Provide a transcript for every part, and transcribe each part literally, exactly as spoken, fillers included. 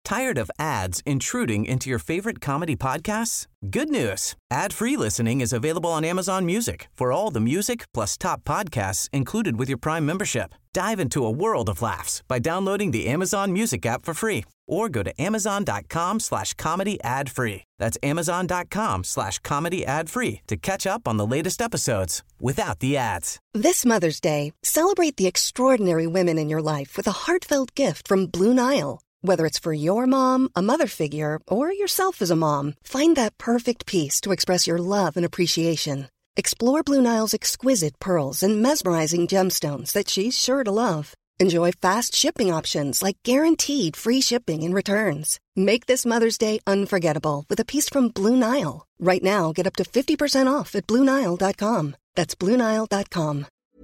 Tired of ads intruding into your favorite comedy podcasts? Good news. Ad-free listening is available on Amazon Music for all the music plus top podcasts included with your Prime membership. Dive into a world of laughs by downloading the Amazon Music app for free or go to amazon.com slash comedy ad free. That's amazon.com slash comedy ad free to catch up on the latest episodes without the ads. This Mother's Day, celebrate the extraordinary women in your life with a heartfelt gift from Blue Nile. Whether it's for your mom, a mother figure, or yourself as a mom, find that perfect piece to express your love and appreciation. Explore Blue Nile's exquisite pearls and mesmerizing gemstones that she's sure to love. Enjoy fast shipping options like guaranteed free shipping and returns. Make this Mother's Day unforgettable with a piece from Blue Nile. Right now, get up to fifty percent off at Blue Nile dot com. That's Blue Nile dot com.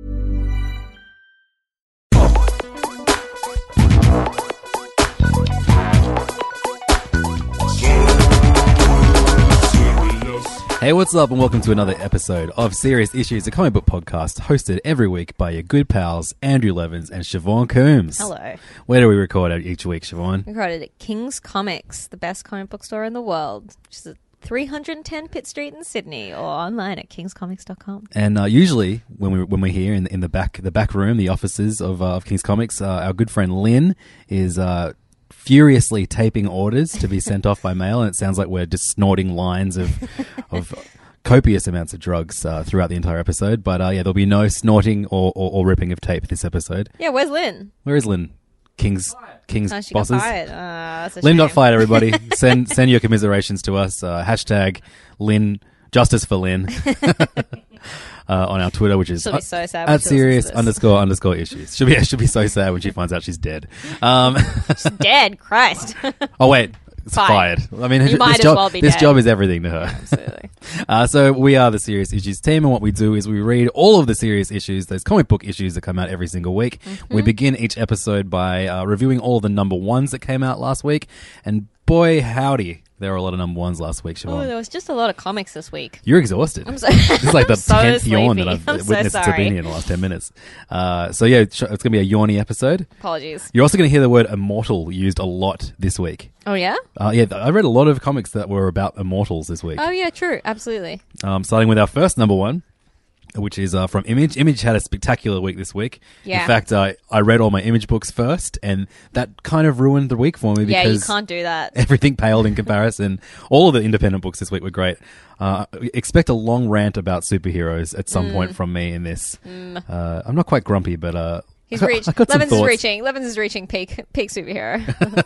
Hey, what's up, and welcome to another episode of Serious Issues, a comic book podcast hosted every week by your good pals Andrew Levins and Siobhan Coombs. Hello. Where do we record it each week, Siobhan? We recorded at King's Comics, the best comic book store in the world, which is at three hundred ten Pitt Street in Sydney, or online at kings comics dot com. And uh, usually, when we when we're here in the, in the back the back room, the offices of, uh, of King's Comics, uh, our good friend Lynn is uh, furiously taping orders to be sent off by mail, and it sounds like we're just snorting lines of of copious amounts of drugs uh, throughout the entire episode. But uh, yeah, there'll be no snorting or, or, or ripping of tape this episode. Yeah, where's Lynn? Where is Lynn? King's King's Oh, she bosses. got fired. Uh, that's a Lynn shame. got fired. Everybody, send send your commiserations to us. Uh, hashtag Lynn Justice for Lynn uh, on our Twitter, which is She'll be so sad when at she listens serious to this. underscore underscore issues. She'll be she'll be so sad when she finds out she's dead. Um, She's dead. Christ. oh wait. It's Fired. fired. I mean, You this might as job, well be this dead. job is everything to her. Absolutely. Uh, so we are the Serious Issues team, and what we do is we read all of the serious issues, those comic book issues that come out every single week. Mm-hmm. We begin each episode by uh, reviewing all the number ones that came out last week, and boy, howdy, there were a lot of number ones last week, Oh, Siobhan. there was just a lot of comics this week. You're exhausted. I'm so- This is like the I'm so tenth yawn that sleepy. I've I'm so witnessed to sorry. be in the last ten minutes. Uh, so yeah, it's going to be a yawny episode. Apologies. You're also going to hear the word immortal used a lot this week. Oh, yeah? Uh, yeah, I read a lot of comics that were about immortals this week. Oh, yeah, true. Absolutely. Um, starting with our first number one, which is uh, from Image. Image had a spectacular week this week. Yeah. In fact, I I read all my Image books first, and that kind of ruined the week for me Yeah, you because can't do that. everything paled in comparison. All of the independent books this week were great. Uh, expect a long rant about superheroes at some Mm. point from me in this. Uh, I'm not quite grumpy, but uh, He's I, reached. I got some Levins is thoughts. reaching. Levins is reaching peak peak superhero.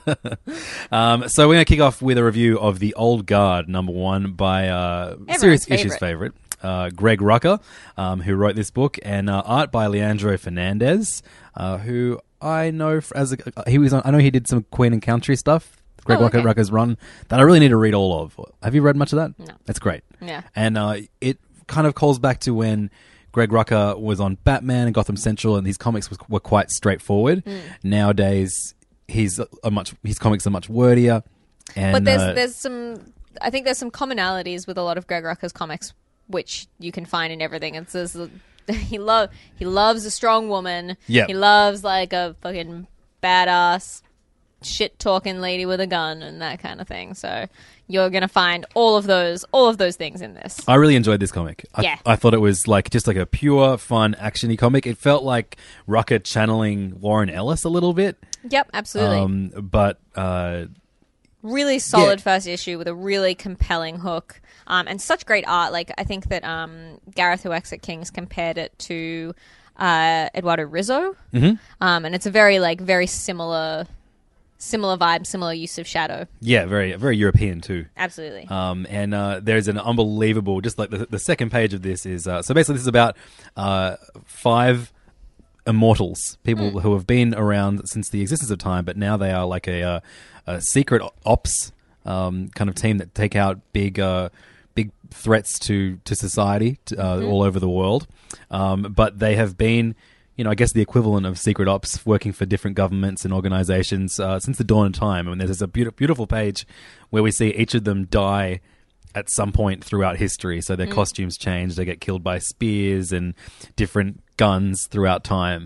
Um, so we're going to kick off with a review of The Old Guard, number one, by uh, Everyone's Serious favorite. Issues favorite, uh, Greg Rucka, um, who wrote this book, and uh, art by Leandro Fernandez, uh, who I know f- as a, he was on, I know he did some Queen and Country stuff. Greg Oh, Rucka, okay. Rucka's run that I really need to read all of. Have you read much of that? No. It's great. Yeah. And uh, it kind of calls back to when Greg Rucka was on Batman and Gotham Central, and his comics was, were quite straightforward. Mm. Nowadays, he's a much his comics are much wordier. And, But there's uh, there's some I think there's some commonalities with a lot of Greg Rucka's comics, which you can find in everything. It's this, he love he loves a strong woman. Yep. He loves like a fucking badass shit talking lady with a gun and that kind of thing. So you're gonna find all of those all of those things in this. I really enjoyed this comic. I, Yeah. I thought it was like just like a pure, fun, actiony comic. It felt like Rucka channeling Warren Ellis a little bit. Yep, absolutely. Um, but uh, Really solid Yeah. first issue with a really compelling hook, um, and such great art. Like I think that um, Gareth, who works at King's, compared it to uh, Eduardo Rizzo, mm-hmm. um, and it's a very like very similar, similar vibe, similar use of shadow. yeah, very very European too. Absolutely. Um, and uh, there's an unbelievable, just like the, the second page of this is, uh, so basically this is about uh, five immortals, people Mm. who have been around since the existence of time, but now they are like a, uh, a secret ops um, kind of team that take out big uh, big threats to, to society to, uh, all over the world. Um, but they have been, you know, I guess the equivalent of secret ops working for different governments and organizations uh, since the dawn of time. I mean, there's a beautiful, beautiful page where we see each of them die at some point throughout history. So their costumes change. They get killed by spears and different guns throughout time.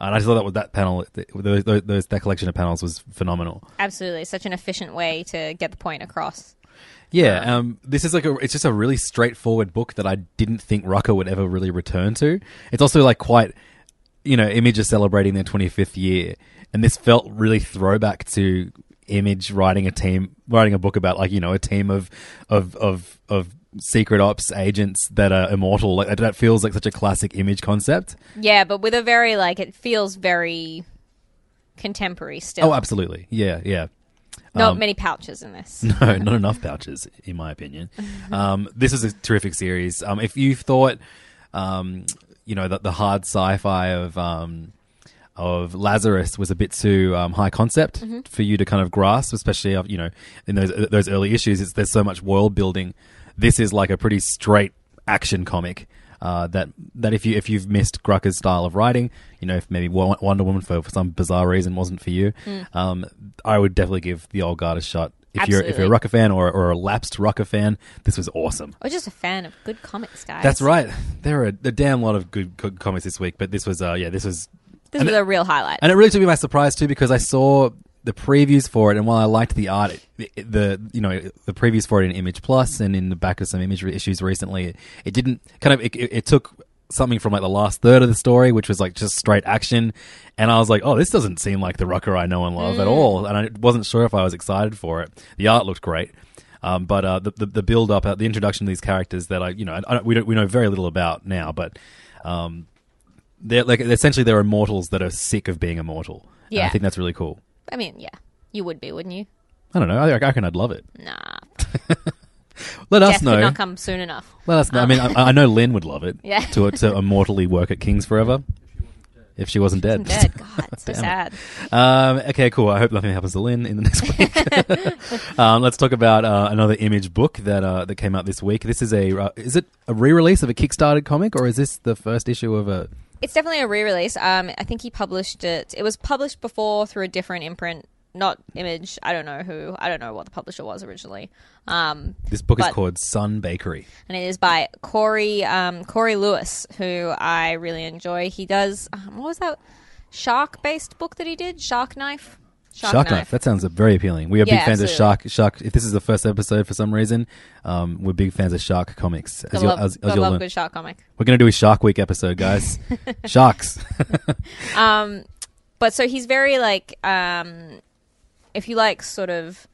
And I just thought that with that panel, those, those, that collection of panels was phenomenal. Absolutely. Such an efficient way to get the point across. Yeah, um, this is like a, it's just a really straightforward book that I didn't think Rucker would ever really return to. It's also like quite, you know, Image is celebrating their twenty-fifth year, and this felt really throwback to Image writing a team, writing a book about like, you know, a team of, of, of, of secret ops agents that are immortal. Like that feels like such a classic Image concept. Yeah, but with a very like it feels very contemporary still. Oh, absolutely. Yeah, yeah. Not um, many pouches in this. No, not enough pouches, in my opinion. Um, this is a terrific series. Um, if you thought, um, you know, that the hard sci-fi of um, of Lazarus was a bit too um, high concept mm-hmm. for you to kind of grasp, especially you know in those those early issues, it's, there's so much world building. This is like a pretty straight action comic. Uh, that that if you if you've missed Rucker's style of writing, you know, if maybe Wonder Woman for, for some bizarre reason wasn't for you, mm. um, I would definitely give The Old Guard a shot. If Absolutely. you're if you're a Rucker fan or or a lapsed Rucker fan, this was awesome. Or just a fan of good comics, guys. That's right. There are a, a damn lot of good, good comics this week, but this was uh yeah this was this was it, a real highlight, and it really took me by surprise too because I saw the previews for it, and while I liked the art, it, it, the you know the previews for it in Image Plus and in the back of some Image issues recently, it, it didn't kind of it, it, it took something from like the last third of the story, which was like just straight action, and I was like, oh, this doesn't seem like the Rucker I know and love mm. at all, and I wasn't sure if I was excited for it. The art looked great, um, but uh, the, the the build up, uh, the introduction to these characters that I you know I don't, we don't we know very little about now, but um, they're like essentially they're immortals that are sick of being immortal. Yeah, and I think that's really cool. I mean, yeah, you would be, wouldn't you? I don't know. I, I reckon I'd love it. Nah. Let Death us know. could not come soon enough. Let us know. Um. I mean, I, I know Lynn would love it. Yeah. To to immortally work at King's forever. If she wasn't dead. She wasn't dead. God, so sad. Um, okay, cool. I hope nothing happens to Lynn in the next week. um, let's talk about uh, another Image book that uh, that came out this week. This is a uh, is it a re-release of a Kickstarted comic, or is this the first issue of a? It's definitely a re-release. Um, I think he published it. It was published before through a different imprint. Not Image. I don't know who. I don't know what the publisher was originally. Um, this book but, is called Sun Bakery, and it is by Corey um, Corey Lewis, who I really enjoy. He does um, what was that shark-based book that he did? Shark Knife. Shark, Shark Knife. Knife. That sounds very appealing. We are yeah, big fans absolutely. of Shark. Shark. If this is the first episode for some reason, um, we're big fans of Shark comics. As love, as, as love good Shark comic. We're going to do a Shark Week episode, guys. Sharks. um, but so he's very like. Um, If you like sort of...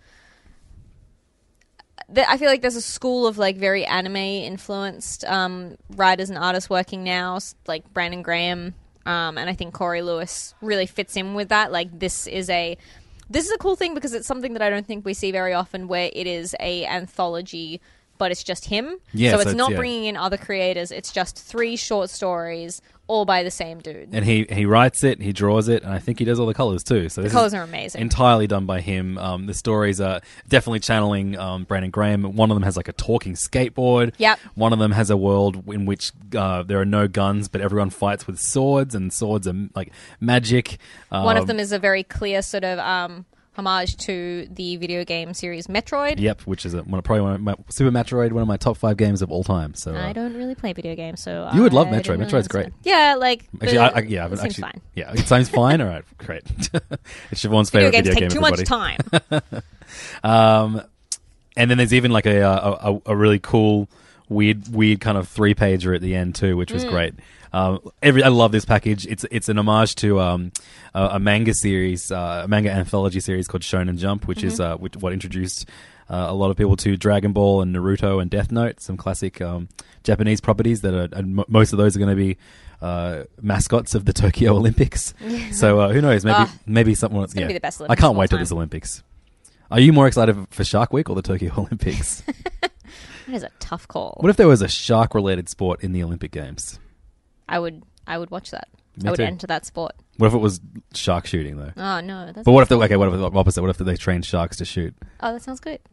I feel like there's a school of like very anime-influenced um, writers and artists working now, like Brandon Graham, um, and I think Corey Lewis really fits in with that. Like this is a... This is a cool thing because it's something that I don't think we see very often where it is a anthology, but it's just him. Yeah, so it's so it's, not yeah. bringing in other creators. It's just three short stories all by the same dude. And he, he writes it, he draws it, and I think he does all the colors too. So the this colors is are amazing. Entirely done by him. Um, the stories are definitely channeling um, Brandon Graham. One of them has like a talking skateboard. Yep. One of them has a world in which uh, there are no guns, but everyone fights with swords, and swords are like magic. Um, One of them is a very clear sort of... Um, homage to the video game series Metroid. Yep, which is a, one, probably one of my, Super Metroid, one of my top five games of all time. So uh, I don't really play video games, so you would love I Metroid. Really Metroid's great. Yeah, like actually, I, I, yeah, it seems actually, fine. Yeah, it seems fine. All right, great. It's Siobhan's favorite video video games game. Take too everybody. much time. um, and then there's even like a a, a, a really cool, weird, weird kind of three pager at the end too, which was mm. great. Um, every I love this package. It's it's an homage to um, a, a manga series, uh, a manga anthology series called Shonen Jump, which mm-hmm. is uh, which, what introduced uh, a lot of people to Dragon Ball and Naruto and Death Note, some classic um, Japanese properties that are, and m- most of those are going to be uh, mascots of the Tokyo Olympics. So uh, who knows? Maybe uh, maybe someone. It's gonna yeah. be the best Olympics I can't of all wait till time. this Olympics. Are you more excited for Shark Week or the Tokyo Olympics? That is a tough call. What if there was a shark-related sport in the Olympic Games? I would. I would watch that. Me I would too. enter that sport. What if it was shark shooting though? Oh no! That's But what if they okay? What if the opposite? What if they trained sharks to shoot? Oh, that sounds good.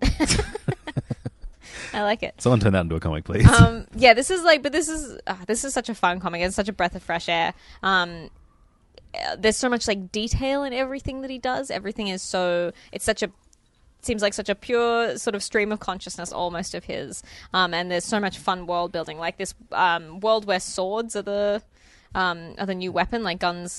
I like it. Someone turn that into a comic, please. Um, yeah, this is like, but this is uh, this is such a fun comic. It's such a breath of fresh air. Um, uh, there's so much like detail in everything that he does. Everything is so. It's such a. Seems like such a pure sort of stream of consciousness almost of his. Um, and there's so much fun world building. Like this um, world where swords are the um, are the new weapon. Like guns,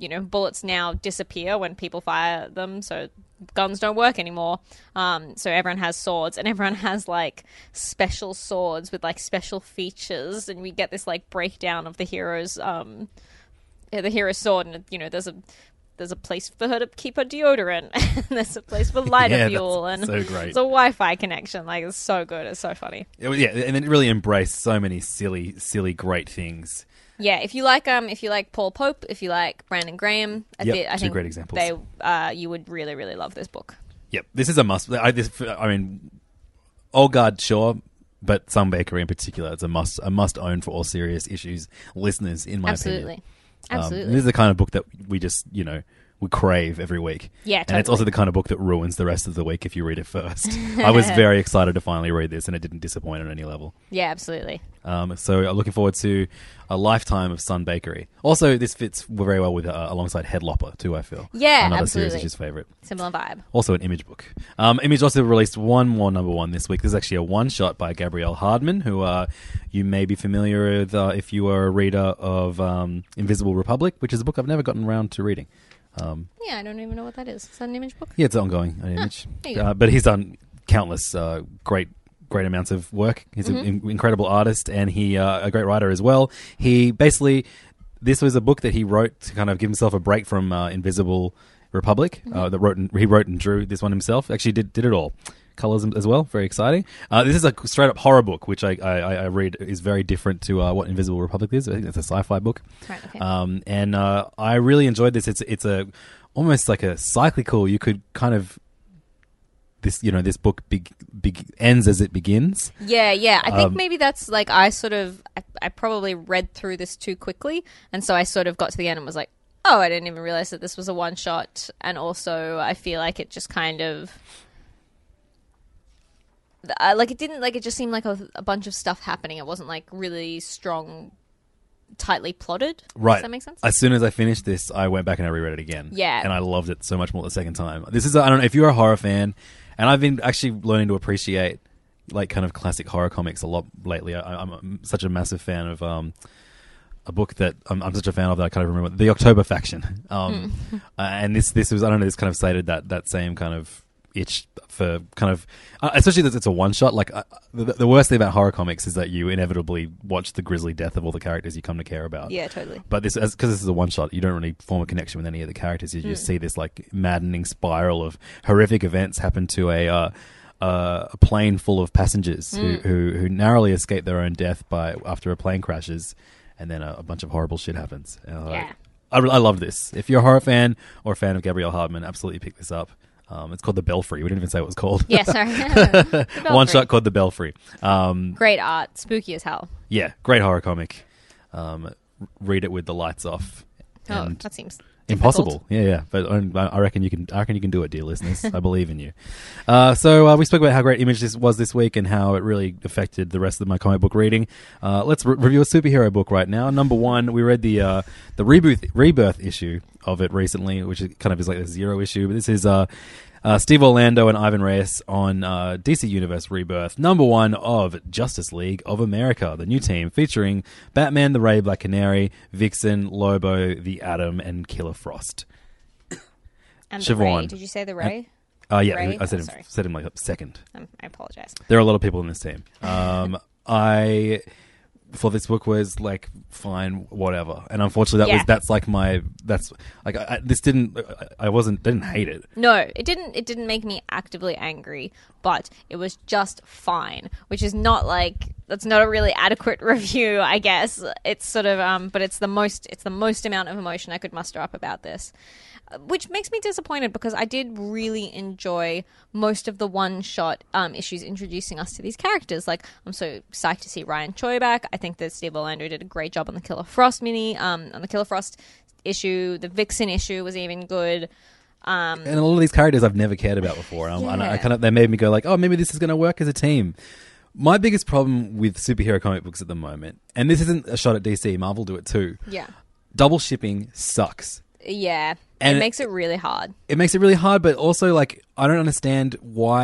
you know, bullets now disappear when people fire them, so guns don't work anymore. Um, so everyone has swords, and everyone has like special swords with like special features, and we get this like breakdown of the hero's um, the hero's sword, and you know, there's a there's a place for her to keep her deodorant, and there's a place for lighter Yeah, fuel, that's and so great. it's a Wi-Fi connection. Like, it's so good, it's so funny. It was- yeah, and it really embraced so many silly, silly, great things. Yeah, if you like um, if you like Paul Pope, if you like Brandon Graham, I, Yep, thi- I two think great examples. they uh, you would really really love this book. Yep, this is a must. I, this, I mean, Olgard, sure, but Sunbakery in particular, it's a must, a must own for all serious issues listeners, in my Absolutely, opinion. absolutely. Um, this is the kind of book that we just, you know, we crave every week. Yeah, And it's totally. also the kind of book that ruins the rest of the week if you read it first. I was very excited to finally read this, and it didn't disappoint on any level. Yeah, absolutely. Um, so I'm looking forward to a lifetime of Sun Bakery. Also, this fits very well with uh, alongside Headlopper too, I feel. Yeah, Another absolutely. series is favourite. Similar vibe. Also an Image book. Um, Image also released one more number one this week. This is actually a one-shot by Gabrielle Hardman, who uh, you may be familiar with uh, if you are a reader of um, Invisible Republic, which is a book I've never gotten around to reading. Um, Yeah, I don't even know what that is. Is that an Image book? yeah, it's ongoing on Image. there you go. Uh, but he's done countless uh, great great amounts of work. He's Mm-hmm. an in- incredible artist, and he uh, a great writer as well. He basically, this was a book that he wrote to kind of give himself a break from uh, Invisible Republic. Mm-hmm. Uh, that wrote and, he wrote and drew this one himself. Actually, did did it all. Colors as well, very exciting. Uh, this is a straight up horror book, which I, I, I read is very different to uh, what Invisible Republic is. I think it's a sci-fi book. Right, okay. Um, and uh, I really enjoyed this. It's it's a almost like a cyclical. You could kind of this you know this book big big ends as it begins. Yeah, yeah. I think Um, maybe that's like I sort of I, I probably read through this too quickly, and so I sort of got to the end and was like, oh, I didn't even realize that this was a one shot, and also I feel like it just kind of. Uh, like it didn't like it just seemed like a, a bunch of stuff happening. It wasn't like really strong, tightly plotted. Right. Does that make sense? As soon as I finished this, I went back and I reread it again. Yeah. And I loved it so much more the second time. This is, I don't know, if you're a horror fan, and I've been actually learning to appreciate like kind of classic horror comics a lot lately. I, I'm a, such a massive fan of um, a book that I'm, I'm such a fan of that I can't even remember, The October Faction. Um, Hmm. uh, and this, this was, I don't know, this kind of sated that, that same kind of itch for kind of, uh, especially that it's a one shot. Like uh, the, the worst thing about horror comics is that you inevitably watch the grisly death of all the characters you come to care about. Yeah, totally. But this, because this is a one shot, you don't really form a connection with any of the characters. You just see this like maddening spiral of horrific events happen to a uh, uh, a plane full of passengers who, who who narrowly escape their own death by after a plane crashes, and then a, a bunch of horrible shit happens. Uh, Yeah. I, I love this. If you're a horror fan or a fan of Gabrielle Hardman, absolutely pick this up. Um, it's called The Belfry. We didn't even say what it was called. Yeah, sorry. The One Belfry. shot called The Belfry. Um, Great art, spooky as hell. yeah, great horror comic. Um, r- read it with the lights off. Oh, And that seems impossible. difficult. Yeah, yeah. But I, I reckon you can. I reckon you can do it, dear listeners. I believe in you. Uh, so uh, we spoke about how great Image this was this week and how it really affected the rest of my comic book reading. Uh, let's re- review a superhero book right now. Number one, we read the uh, the rebirth rebirth issue of it recently, which is kind of is like a zero issue. But this is uh, uh, Steve Orlando and Ivan Reyes on uh, D C Universe Rebirth, number one of Justice League of America, the new team featuring Batman, the Ray, Black Canary, Vixen, Lobo, the Atom, and Killer Frost. And Siobhan. the Ray. Did you say the Ray? Uh, yeah, Ray? I said Oh, him, sorry. said him like second. Um, I apologize. There are a lot of people in this team. Um, I thought this book was like fine, whatever, and unfortunately, that Yeah. was that's like my that's like I, I, this didn't I wasn't didn't hate it. No, it didn't. It didn't make me actively angry, but it was just fine, which is not like that's not a really adequate review, I guess. It's sort of um, but it's the most it's the most amount of emotion I could muster up about this, uh, which makes me disappointed because I did really enjoy most of the one-shot um issues introducing us to these characters. Like, I'm so psyched to see Ryan Choi back. I think that Steve Orlando did a great job on the Killer Frost mini, um, on the Killer Frost issue. The Vixen issue was even good. Um, And a lot of these characters I've never cared about before. And, and I kind of they made me go like, oh, maybe this is going to work as a team. My biggest problem with superhero comic books at the moment, and this isn't a shot at D C, Marvel do it too. yeah. Double shipping sucks. Yeah, And it makes it really hard. It makes it really hard, but also like I don't understand why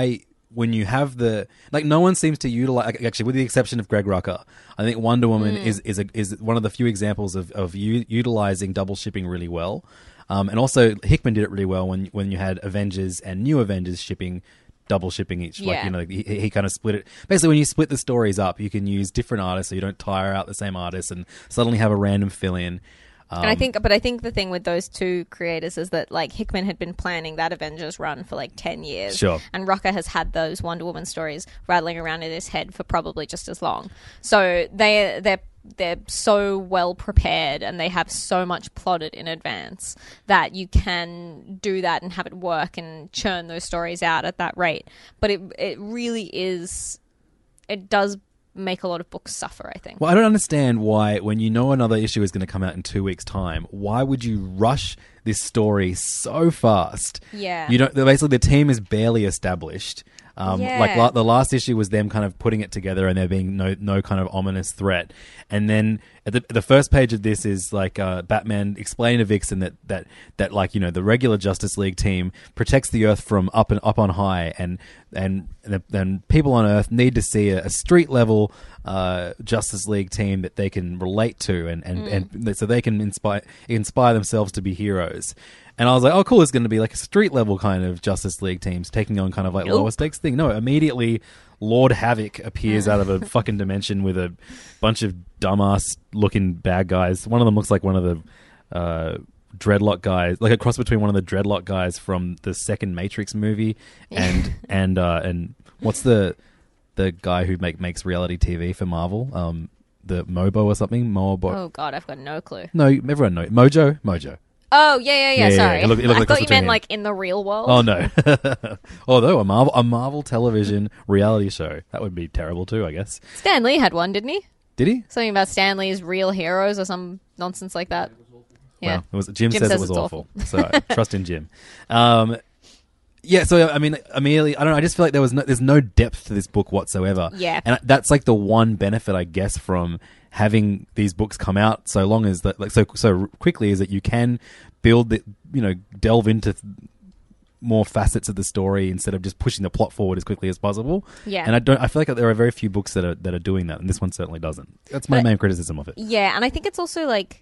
when you have the like, no one seems to utilize. Actually, with the exception of Greg Rucka, I think Wonder Woman mm. is is a, is one of the few examples of of u- utilizing double shipping really well. Um, and also Hickman did it really well when when you had Avengers and New Avengers shipping. Double shipping each, yeah. like, you know, he, he kind of split it. Basically, when you split the stories up, you can use different artists, so you don't tire out the same artist and suddenly have a random fill-in. Um, and I think, but I think the thing with those two creators is that, like, Hickman had been planning that Avengers run for like ten years, sure, and Rucka has had those Wonder Woman stories rattling around in his head for probably just as long. So they they're they're so well prepared and they have so much plotted in advance that you can do that and have it work and churn those stories out at that rate. But it it really is, it does make a lot of books suffer, I think. Well, I don't understand why, when you know another issue is going to come out in two weeks' time, why would you rush this story so fast? Yeah. You don't. Basically, the team is barely established. Um, yeah. Like la- the last issue was them kind of putting it together and there being no no kind of ominous threat. And then at the, the first page of this is like uh, Batman explaining to Vixen that, that that like, you know, the regular Justice League team protects the Earth from up and up on high, and and then people on Earth need to see a, a street level uh, Justice League team that they can relate to, and and, mm. and so they can inspire inspire themselves to be heroes. And I was like, oh, cool, it's going to be like a street level kind of Justice League teams taking on kind of like nope. lower stakes thing. No, immediately Lord Havoc appears out of a fucking dimension with a bunch of dumbass looking bad guys. One of them looks like one of the uh, Dreadlock guys, like a cross between one of the Dreadlock guys from the second Matrix movie and and uh, and what's the the guy who make makes reality T V for Marvel? Um, the Mobo or something? Mobo. Oh God, I've got no clue. No, everyone knows Mojo. Mojo. Oh, yeah, yeah, yeah, yeah sorry. Yeah, it looked, it looked I like thought you meant, him. like, in the real world. Oh, no. Although, a Marvel a Marvel television reality show. That would be terrible, too, I guess. Stan Lee had one, didn't he? Did he? Something about Stan Lee's Real Heroes or some nonsense like that. Yeah. Well, it was, Jim, Jim says, says it was it's awful. So, trust in Jim. Um, yeah, so, I mean, immediately, I don't know, I just feel like there was no, there's no depth to this book whatsoever. Yeah. And that's, like, the one benefit, I guess, from having these books come out so long as that, like, so so quickly, is that you can build the, you know, delve into th- more facets of the story instead of just pushing the plot forward as quickly as possible. Yeah. And I don't, I feel like there are very few books that are that are doing that, and this one certainly doesn't. That's my but, main criticism of it. Yeah, and I think it's also like,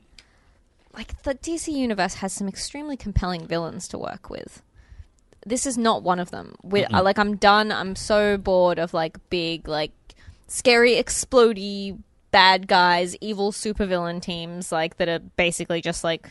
like the D C universe has some extremely compelling villains to work with. This is not one of them. With uh, like, I'm done. I'm so bored of like big, like scary, explodey bad guys, evil supervillain teams, like that are basically just like.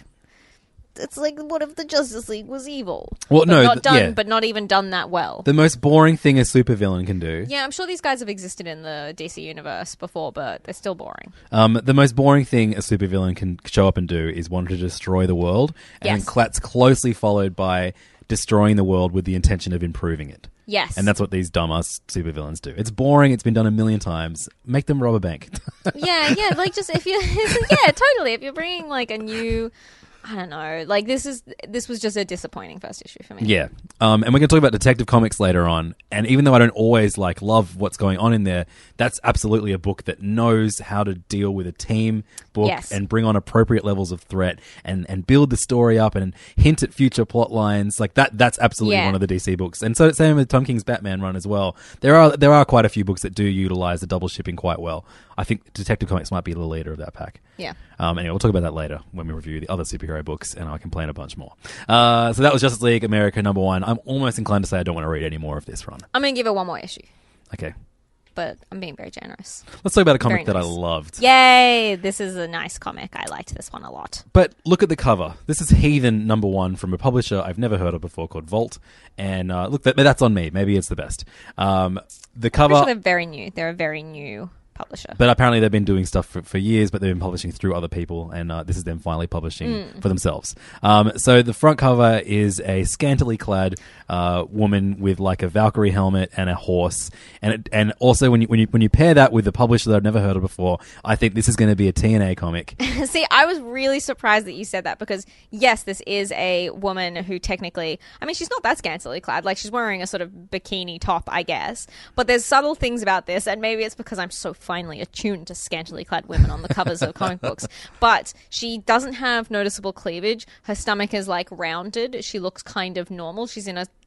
It's like, what if the Justice League was evil? Well, but no, not th- done, yeah. but not even done that well. The most boring thing a supervillain can do. Yeah, I'm sure these guys have existed in the D C universe before, but they're still boring. Um, the most boring thing a supervillain can show up and do is want to destroy the world, and Yes. that's closely followed by destroying the world with the intention of improving it. Yes. And that's what these dumbass supervillains do. It's boring. It's been done a million times. Make them rob a bank. yeah, yeah, like just if you, yeah, totally. If you're bringing like a new. I don't know. Like this is this was just a disappointing first issue for me. Yeah, um, and we're going to talk about Detective Comics later on. And even though I don't always like love what's going on in there, that's absolutely a book that knows how to deal with a team book Yes. and bring on appropriate levels of threat and, and build the story up and hint at future plot lines. Like that, that's absolutely Yeah. one of the D C books. And so same with Tom King's Batman run as well. There are there are quite a few books that do utilize the double shipping quite well. I think Detective Comics might be the leader of that pack. Yeah. Um, anyway, we'll talk about that later when we review the other superhero books, and I'll complain a bunch more. Uh, so that was Justice League America number one. I'm almost inclined to say I don't want to read any more of this run. I'm going to give it one more issue, Okay. but I'm being very generous. Let's talk about a comic Very that I nice. loved. Yay! This is a nice comic. I liked this one a lot. But look at the cover. This is Heathen number one from a publisher I've never heard of before called Vault. And uh, look, that, that's on me. Maybe it's the best. Um, the cover... I'm sure they're very new. They're a very new publisher. But apparently they've been doing stuff for, for years, but they've been publishing through other people, and uh, this is them finally publishing Mm. for themselves. Um, so the front cover is a scantily clad uh, woman with like a Valkyrie helmet and a horse, and it, and also when you when you when you pair that with the publisher that I've never heard of before, I think this is going to be a T N A comic. See, I was really surprised that you said that because, yes, this is a woman who technically, I mean, she's not that scantily clad. Like, she's wearing a sort of bikini top, I guess. But there's subtle things about this, and maybe it's because I'm so finely attuned to scantily clad women on the covers of comic books. But she doesn't have noticeable cleavage. Her stomach is, like, rounded. She looks kind of normal. She's in a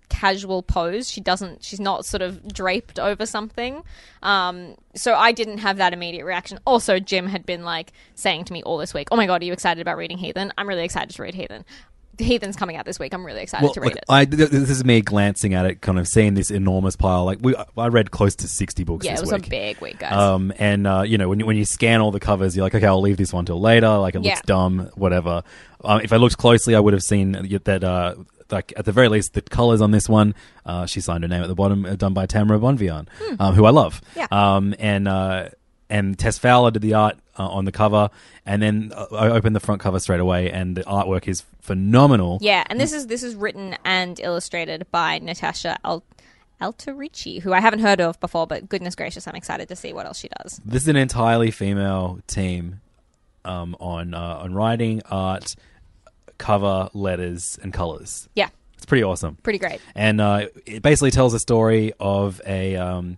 casual pose. She doesn't, she's not sort of draped over something. Um, so I didn't have that immediate reaction. Also, Jim had been like saying to me all this week, oh my God, are you excited about reading Heathen? I'm really excited to read Heathen. Heathen's coming out this week. I'm really excited Well, to read look, it. I, this is me glancing at it, kind of seeing this enormous pile. Like we, I read close to sixty books Yeah, this it was week. a big week, guys. Um, and, uh, you know, when you, when you scan all the covers, you're like, okay, I'll leave this one till later. Like, it looks Yeah. dumb, whatever. Um, if I looked closely, I would have seen that, uh, like, at the very least, the colours on this one, uh, she signed her name at the bottom, uh, done by Tamara Bonvian, Hmm. um, who I love. Yeah. Um, and, uh, and Tess Fowler did the art uh, on the cover, and then uh, I opened the front cover straight away, and the artwork is phenomenal. Yeah, and this is this is written and illustrated by Natasha Al- Alterici, who I haven't heard of before, but goodness gracious, I'm excited to see what else she does. This is an entirely female team um, on uh, on writing, art, cover, letters, and colors. Yeah, It's pretty awesome. pretty great. And uh, it basically tells a story of a um,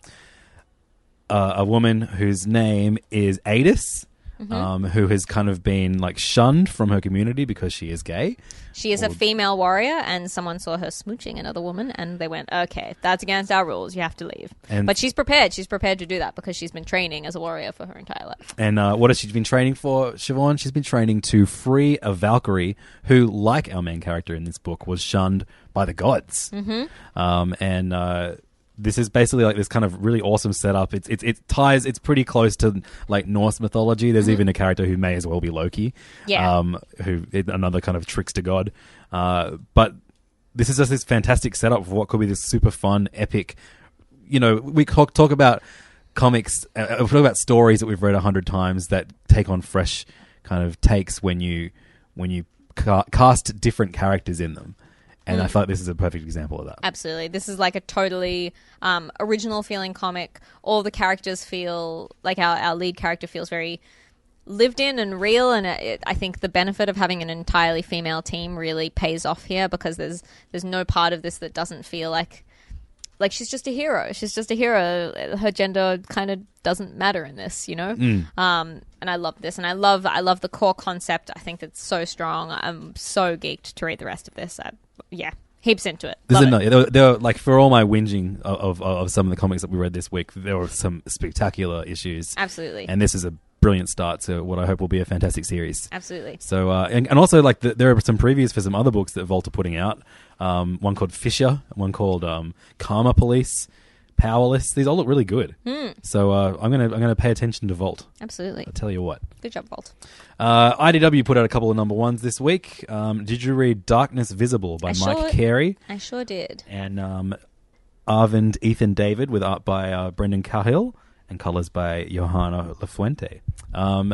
uh, a woman whose name is Adis, Mm-hmm. um, who has kind of been like shunned from her community because she is gay. She is a female warrior, and someone saw her smooching another woman, and they went, okay, that's against our rules. You have to leave. And- but she's prepared. She's prepared to do that because she's been training as a warrior for her entire life. And uh, what has she been training for, Siobhan? She's been training to free a Valkyrie who, like our main character in this book, was shunned by the gods. Mm-hmm. Um, and uh, this is basically like this kind of really awesome setup. It's, it's, it ties, it's pretty close to like Norse mythology. There's even a character who may as well be Loki. Yeah. Um, who another kind of trickster god. Uh, but this is just this fantastic setup for what could be this super fun, epic. You know, we talk, talk about comics, uh, we talk about stories that we've read a hundred times that take on fresh kind of takes when you when you ca- cast different characters in them. And I thought this is a perfect example of that. Absolutely. This is like a totally um, original feeling comic. All the characters feel like our, our lead character feels very lived in and real, and it, I think the benefit of having an entirely female team really pays off here, because there's there's no part of this that doesn't feel like like she's just a hero. She's just a hero. Her gender kind of doesn't matter in this, you know. Mm. Um, and I love this, and I love I love the core concept. I think it's so strong. I'm so geeked to read the rest of this. I, yeah, heaps into it. There's Love a, it. no, there, were- there were, like, for all my whinging of, of, of some of the comics that we read this week, there were some spectacular issues. Absolutely. And this is a brilliant start to what I hope will be a fantastic series. Absolutely. So, uh, and, and also, like, the, there are some previews for some other books that Vault are putting out. Um, one called Fisher, one called um, Karma Police, Powerless. These all look really good. Mm. So uh, I'm gonna I'm gonna pay attention to Vault. Absolutely. I'll tell you what. Good job, Bolt. Uh, I D W put out a couple of number ones this week. Um, did you read Darkness Visible by I Mike sure- Carey I sure did. and um, Arvind Ethan David with art by uh, Brendan Cahill and colors by Johanna Lafuente. Um,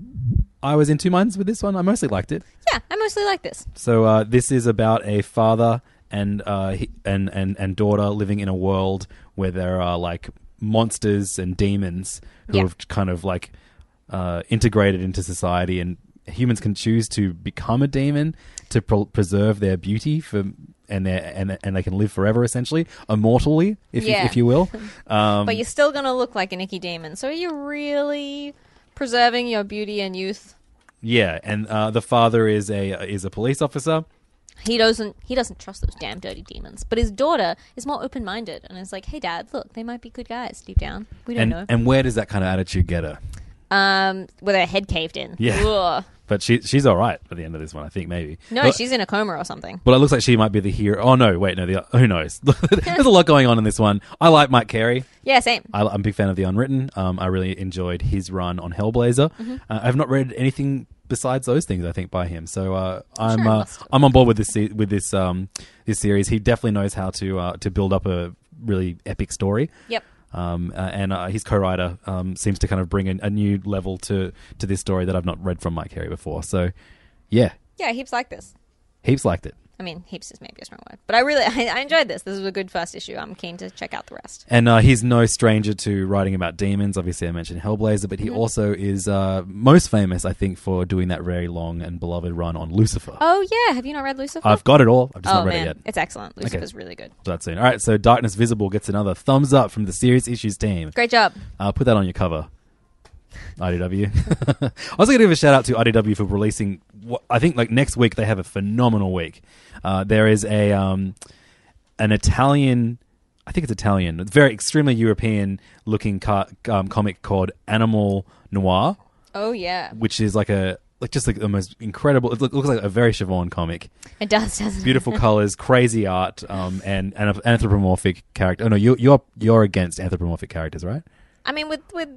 I was in two minds with this one. I mostly liked it. Yeah, I mostly like this. So uh, this is about a father and uh, he, and and and daughter living in a world where there are like monsters and demons who Yeah. have kind of like uh, integrated into society, and humans can choose to become a demon to pro- preserve their beauty for and their and and they can live forever, essentially immortally, if Yeah. you, if you will. Um, But you're still going to look like an icky demon. So are you really preserving your beauty and youth? yeah, and uh, the father is a is a police officer. He doesn't he doesn't trust those damn dirty demons. But his daughter is more open-minded and is like, "Hey dad, look, they might be good guys deep down. We don't And know." and where does that kind of attitude get her? Um with her head caved in. Yeah. Ugh. But she she's all right at the end of this one, I think, maybe. No, Well- she's in a coma or something. Well, it looks like she might be the hero. Oh, no, wait, no, the, who knows? There's a lot going on in this one. I like Mike Carey. Yeah, same. I, I'm a big fan of The Unwritten. Um, I really enjoyed his run on Hellblazer. Mm-hmm. Uh, I've not read anything besides those things, I think, by him. So uh, I'm sure I uh, must have. I'm on board with this se- with this um, this series. He definitely knows how to uh, to build up a really epic story. Yep. Um, uh, and uh, his co-writer um, seems to kind of bring a, a new level to, to this story that I've not read from Mike Carey before. So, yeah, Yeah, heaps like this. heaps liked it. I mean, heaps is maybe a strong word. But I really I, I enjoyed this. This was a good first issue. I'm keen to check out the rest. And uh, he's no stranger to writing about demons. Obviously, I mentioned Hellblazer, but he Mm-hmm. also is uh, most famous, I think, for doing that very long and beloved run on Lucifer. Oh yeah, have you not read Lucifer? I've got it all. I've just oh not read man, it yet. it's excellent. Lucifer's really good. So that's soon. All right, so Darkness Visible gets another thumbs up from the Serious Issues team. Great job. Uh, put that on your cover. I D W. I was going to give a shout out to I D W for releasing. What, I think like next week they have a phenomenal week. Uh, there is a um, an Italian, I think it's Italian, it's very extremely European looking car, um, comic called Animal Noir. Oh yeah, which is like a like just like the most incredible. It looks like a very Siobhan comic. It does, doesn't it? Beautiful colors, crazy art, um, and and an anthropomorphic character. Oh no, you're you're you're against anthropomorphic characters, right? I mean, with with.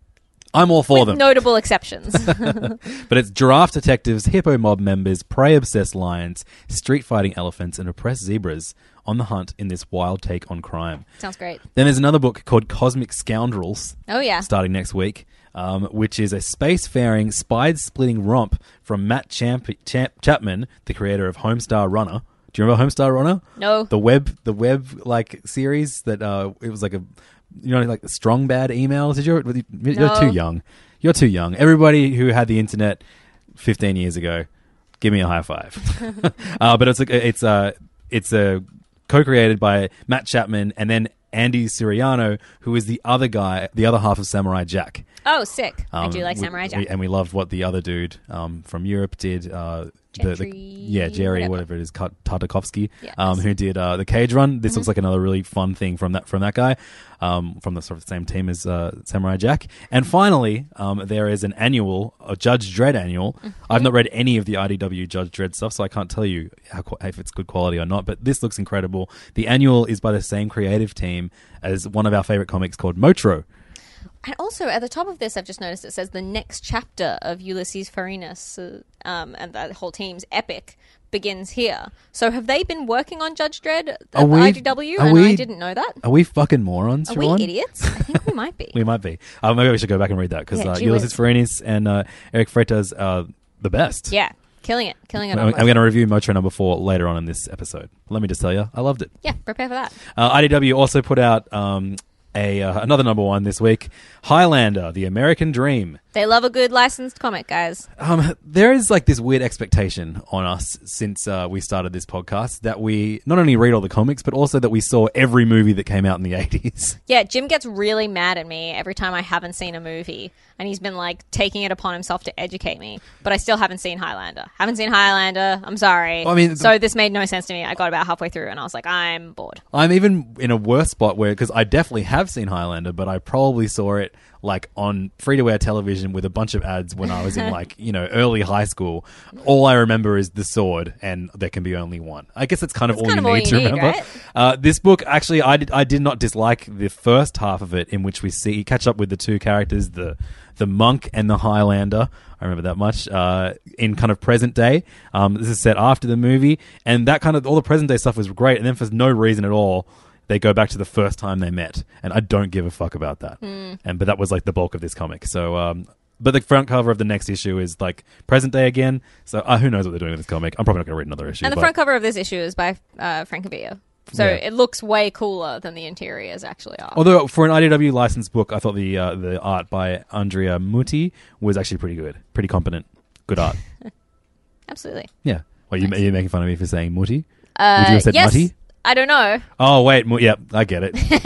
I'm all for with them. Notable exceptions. But it's giraffe detectives, hippo mob members, prey-obsessed lions, street-fighting elephants, and oppressed zebras on the hunt in this wild take on crime. Sounds great. Then there's another book called Cosmic Scoundrels. Oh, yeah. Starting next week, um, which is a space-faring, spine-splitting romp from Matt Champ- Champ- Chapman, the creator of Homestar Runner. Do you remember Homestar Runner? No. The web, the web like series that uh, it was like a... You know, like the strong bad emails. Did you? You're No. too young. You're too young. Everybody who had the internet fifteen years ago, give me a high five. uh, but it's a, it's a, it's a co-created by Matt Chapman and then Andy Siriano, who is the other guy, the other half of Samurai Jack. Oh, sick! I Um, do like we- Samurai Jack. we- and we loved what the other dude um, from Europe did. Uh, the, the, Gentry, yeah, Jerry, whatever. whatever it is, Kat- Tartakovsky, Yes. um, who did uh, the Cage Run. This Mm-hmm. looks like another really fun thing from that from that guy, um, from the sort of same team as uh, Samurai Jack. And finally, um, there is an annual, a Judge Dredd annual. Mm-hmm. I've not read any of the I D W Judge Dredd stuff, so I can't tell you how, if it's good quality or not. But this looks incredible. The annual is by the same creative team as one of our favorite comics called Motro. And also, at the top of this, I've just noticed it says the next chapter of Ulysses Farinas uh, um, and the whole team's epic begins here. So have they been working on Judge Dredd at Are the we- I D W? are And we- I didn't know that. Are we fucking morons, Are Siobhan? we idiots? I think we might be. We might be. Uh, maybe we should go back and read that because Yeah, uh, gee Ulysses whiz. Farinas and uh, Eric Freitas are the best. Yeah, killing it. Killing it. I'm, on I'm both. going to review Motro number four later on in this episode. Let me just tell you, I loved it. Yeah, prepare for that. Uh, I D W also put out um, a uh, another number one this week, Highlander, The American Dream. They love a good licensed comic, guys. Um, there is like this weird expectation on us since uh, we started this podcast that we not only read all the comics, but also that we saw every movie that came out in the eighties. Yeah, Jim gets really mad at me every time I haven't seen a movie, and he's been like taking it upon himself to educate me. But I still haven't seen Highlander. Haven't seen Highlander. I'm sorry. I mean, so this made no sense to me. I got about halfway through, and I was like, I'm bored. I'm even in a worse spot where, because I definitely have seen Highlander, but I probably saw it like on free-to-air television with a bunch of ads when I was in like, you know, early high school. All I remember is the sword, and there can be only one. I guess that's kind of, all, kind you of all need you to need, remember. right? Uh, this book, actually, I did, I did not dislike the first half of it, in which we see catch up with the two characters, the the monk and the Highlander. I remember that much. Uh, in kind of present day. Um, this is set after the movie, and that kind of all the present day stuff was great. And then for no reason at all, they go back to the first time they met, and I don't give a fuck about that. Mm. And but that was like the bulk of this comic. So, um, but the front cover of the next issue is like present day again. So uh, who knows what they're doing with this comic? I'm probably not going to read another issue. And the but front cover of this issue is by uh, Francavilla. So Yeah. it looks way cooler than the interiors actually are. Although for an I D W licensed book, I thought the uh, the art by Andrea Muti was actually pretty good, pretty competent, good art. Absolutely. Yeah. Well, you, Nice. are you making fun of me for saying Muti? Uh, Would you have said yes. Mutty? I don't know. Oh wait, mu- yep, I get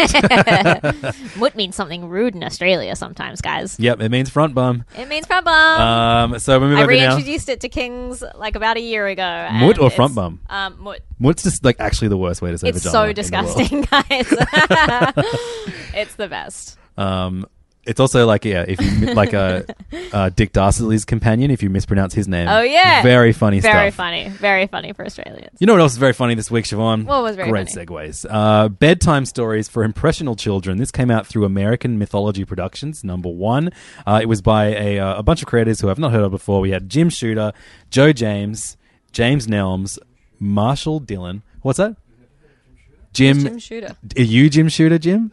it. Mut means something rude in Australia sometimes, guys. Yep, it means front bum. It means front bum. Um, so we move I over now. reintroduced it to Kings like about a year ago. and Mut or it's- front bum? Um, mut. What's just like actually the worst way to say It's vagina so in the world. disgusting, guys. It's the best. Um, it's also like yeah, if you like a uh, uh, Dick Dastardly's companion, if you mispronounce his name. Oh, yeah. very funny Very stuff. funny. Very funny for Australians. You know what else is very funny this week, Siobhan? What was very Great funny? segues. Uh, bedtime stories for impressional children. This came out through American Mythology Productions, number one. Uh, it was by a, uh, a bunch of creators who I've not heard of before. We had Jim Shooter, Joe James, James Nelms, Marshall Dillon. What's that? Jim. Jim Shooter. Are you Jim Shooter, Jim?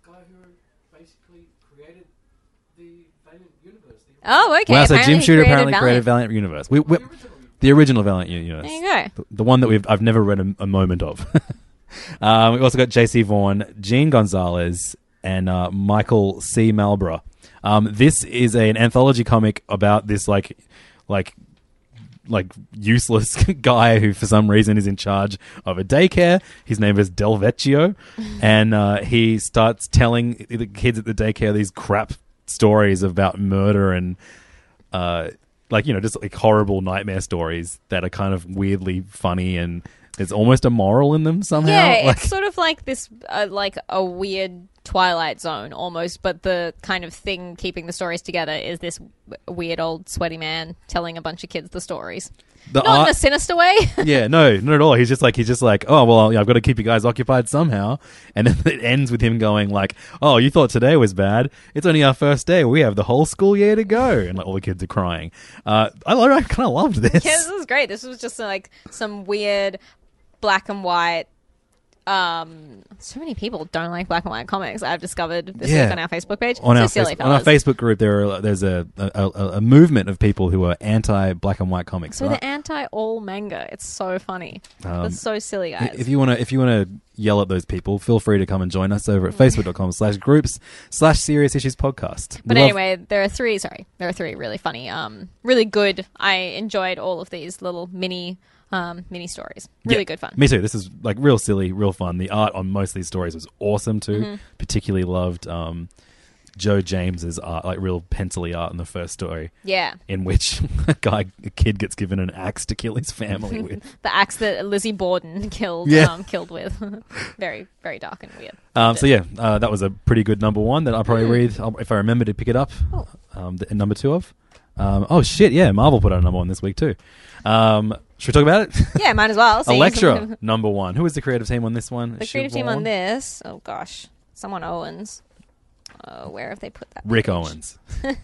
Oh, okay. Wow, so Apparently Jim he Shooter created apparently Valiant. created Valiant Universe. We, we, the original Valiant Universe. There you go. The, the one that we've I've never read a, a moment of. um, we've also got J C Vaughan, Gene Gonzalez, and uh, Michael C. Malborough. Um, this is a, an anthology comic about this like like like useless guy who for some reason is in charge of a daycare. His name is Del Vecchio, and uh, he starts telling the kids at the daycare these crap stories about murder and uh, like you know just like horrible nightmare stories that are kind of weirdly funny and there's almost a moral in them somehow. Yeah, Like- it's sort of like this, uh, like a weird Twilight Zone almost, but the kind of thing keeping the stories together is this w- weird old sweaty man telling a bunch of kids the stories. The Not in art- a sinister way. Yeah, no, not at all. He's just like he's just like, oh well, yeah, I've got to keep you guys occupied somehow, and then it ends with him going like, oh, you thought today was bad? It's only our first day. We have the whole school year to go, and like all the kids are crying. Uh, I, I kind of loved this. Yeah, this was great. This was just like some weird black and white. Um, so many people don't like black and white comics. I've discovered this Yeah. week on our Facebook page. On so our, silly, face- on our fellas. Facebook group, there are, there's a, a, a, a movement of people who are anti black and white comics. So right? they're anti all manga. It's so funny. Um, That's so silly, guys. If you want to, if you want to yell at those people, feel free to come and join us over at facebook.com slash groups slash serious issues podcast. But We love- anyway, there are three. Sorry, there are three really funny, um, really good. I enjoyed all of these little mini, um, mini stories. Really Yeah, good fun. Me too. This is like real silly, real fun. The art on most of these stories was awesome too. Mm-hmm. Particularly loved um, Joe James's art, like real pencil-y art in the first story, Yeah, in which a guy, a kid, gets given an axe to kill his family with. the axe that Lizzie Borden killed, Yeah. um, killed with. very, very dark and weird. Um, so yeah, uh, that was a pretty good number one that I'll probably Mm. read I'll, if I remember to pick it up. Oh. Um, the, number two of. Um, oh shit! Yeah, Marvel put out a number one this week too. Um, should we talk about it? Yeah, might as well. See, Electra, number one. Who was the creative team on this one? The creative team on Siobhan? this. Oh gosh, someone Owens. Uh, where have they put that? Rick page? Owens.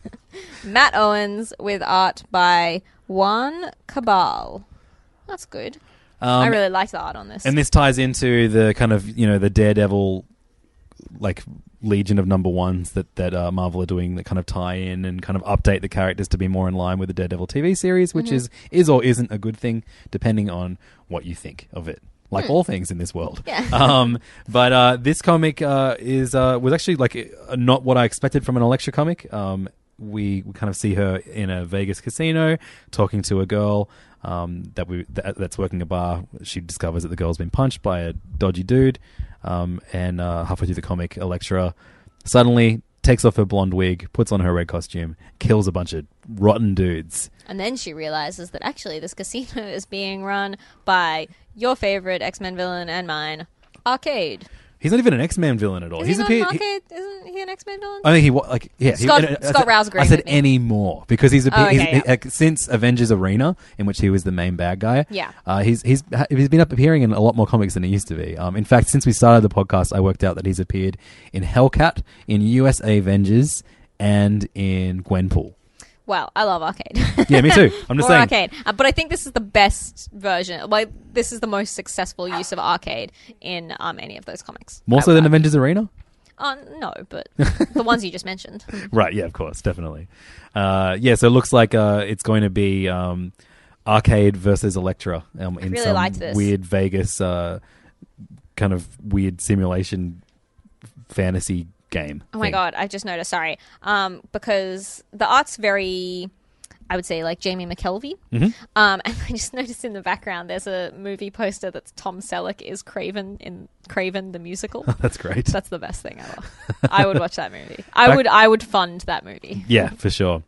Matt Owens with art by Juan Cabal. That's good. Um, I really liked the art on this. And this ties into the kind of, you know, the Daredevil, like, legion of number ones that, that uh, Marvel are doing that kind of tie in and kind of update the characters to be more in line with the Daredevil T V series, which Mm-hmm. is, is or isn't a good thing, depending on what you think of it. Like Hmm. all things in this world. Yeah. um, but uh, this comic uh, is uh, was actually like uh, not what I expected from an Electra comic. Um, we, we kind of see her in a Vegas casino talking to a girl um, that we that, that's working a bar. She discovers that the girl's been punched by a dodgy dude, um, and uh, halfway through the comic, Electra suddenly takes off her blonde wig, puts on her red costume, kills a bunch of rotten dudes. And then she realizes that actually this casino is being run by your favorite X-Men villain and mine, Arcade. He's not even an X-Men villain at all. Is He's he not appeared. an he- Arcade? Isn't he an X-Men villain? I think he wa- like yeah. he- Scott- I- I Scott said- Rouse agreed I said with me. any more because he's, a, Oh, he's okay, he- yeah. uh, since Avengers Arena, in which he was the main bad guy. Yeah. uh, he's he's he's been up appearing in a lot more comics than he used to be. Um, in fact, since we started the podcast, I worked out that he's appeared in Hellcat, in U S A Avengers, and in Gwenpool. Well, I love Arcade. Yeah, me too. I'm just More saying. Arcade. Uh, but I think this is the best version. Like, this is the most successful use of Arcade in um, any of those comics. More I so would than argue. Avengers Arena. Uh, no, but the ones you just mentioned. Right, yeah, of course, definitely. Uh, yeah, so it looks like uh, it's going to be um, Arcade versus Electra um, in really some liked this. weird Vegas uh, kind of weird simulation fantasy game. Oh my thing. god, I just noticed, sorry. Um, because the art's very, I would say, like Jamie McKelvey. Mm-hmm. Um, and I just noticed in the background there's a movie poster that's Tom Selleck is Craven in Craven the Musical. That's great. That's the best thing ever. I would watch that movie. I Back- would I would fund that movie. Yeah, for sure.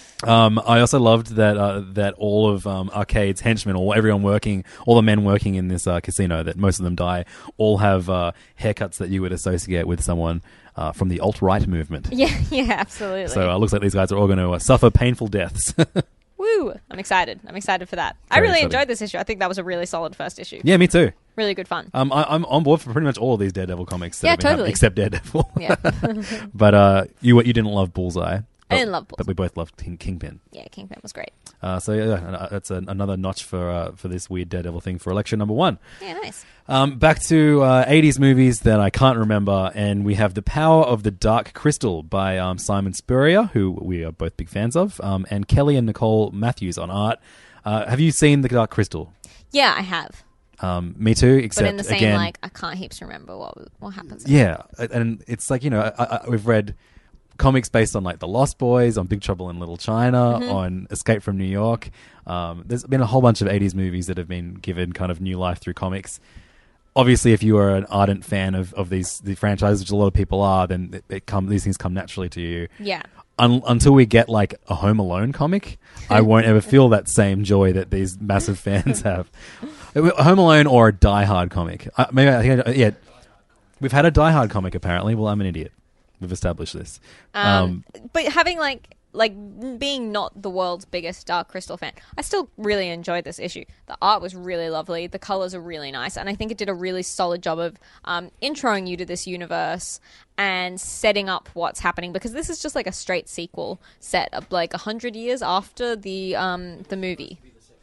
Um, I also loved that uh, that all of um, Arcade's henchmen, or everyone working, all the men working in this uh, casino, that most of them die, all have uh, haircuts that you would associate with someone uh, from the alt-right movement. Yeah, yeah, absolutely. So it uh, looks like these guys are all going to uh, suffer painful deaths. Woo! I'm excited. I'm excited for that. I Very really exciting. enjoyed this issue. I think that was a really solid first issue. Yeah, me too. Really good fun. Um, I, I'm on board for pretty much all of these Daredevil comics. That Yeah, have been happening, totally. except Daredevil. Yeah. But uh, you you didn't love Bullseye. I didn't love But we both loved King, Kingpin. Yeah, Kingpin was great. Uh, so yeah, uh, that's a, another notch for uh, for this weird Daredevil thing for Electra number one. Yeah, nice. Um, back to uh, eighties movies that I can't remember, and we have The Power of the Dark Crystal by um, Simon Spurrier, who we are both big fans of, um, and Kelly and Nicole Matthews on art. Uh, have you seen The Dark Crystal? Yeah, I have. Um, me too, except But in the same, again, like, I can't heaps remember what what happens. yeah, and it's like, you know, I, I, we've read comics based on like The Lost Boys, on Big Trouble in Little China, Mm-hmm. on Escape from New York. Um, there's been a whole bunch of eighties movies that have been given kind of new life through comics. Obviously, if you are an ardent fan of, of these the franchises, which a lot of people are, then it, it come these things come naturally to you. Yeah. un- until we get like a Home Alone comic, I won't ever feel that same joy that these massive fans have. A Home Alone or a Die Hard comic. Uh, maybe I think I, yeah, we've had a Die Hard comic apparently. Well, I'm an idiot. We've established this. Um, Um, but having like like being not the world's biggest Dark Crystal fan, I still really enjoyed this issue. The art was really lovely. The colors are really nice, and I think it did a really solid job of um, introing you to this universe and setting up what's happening, because this is just like a straight sequel set up like a hundred years after the um, the movie.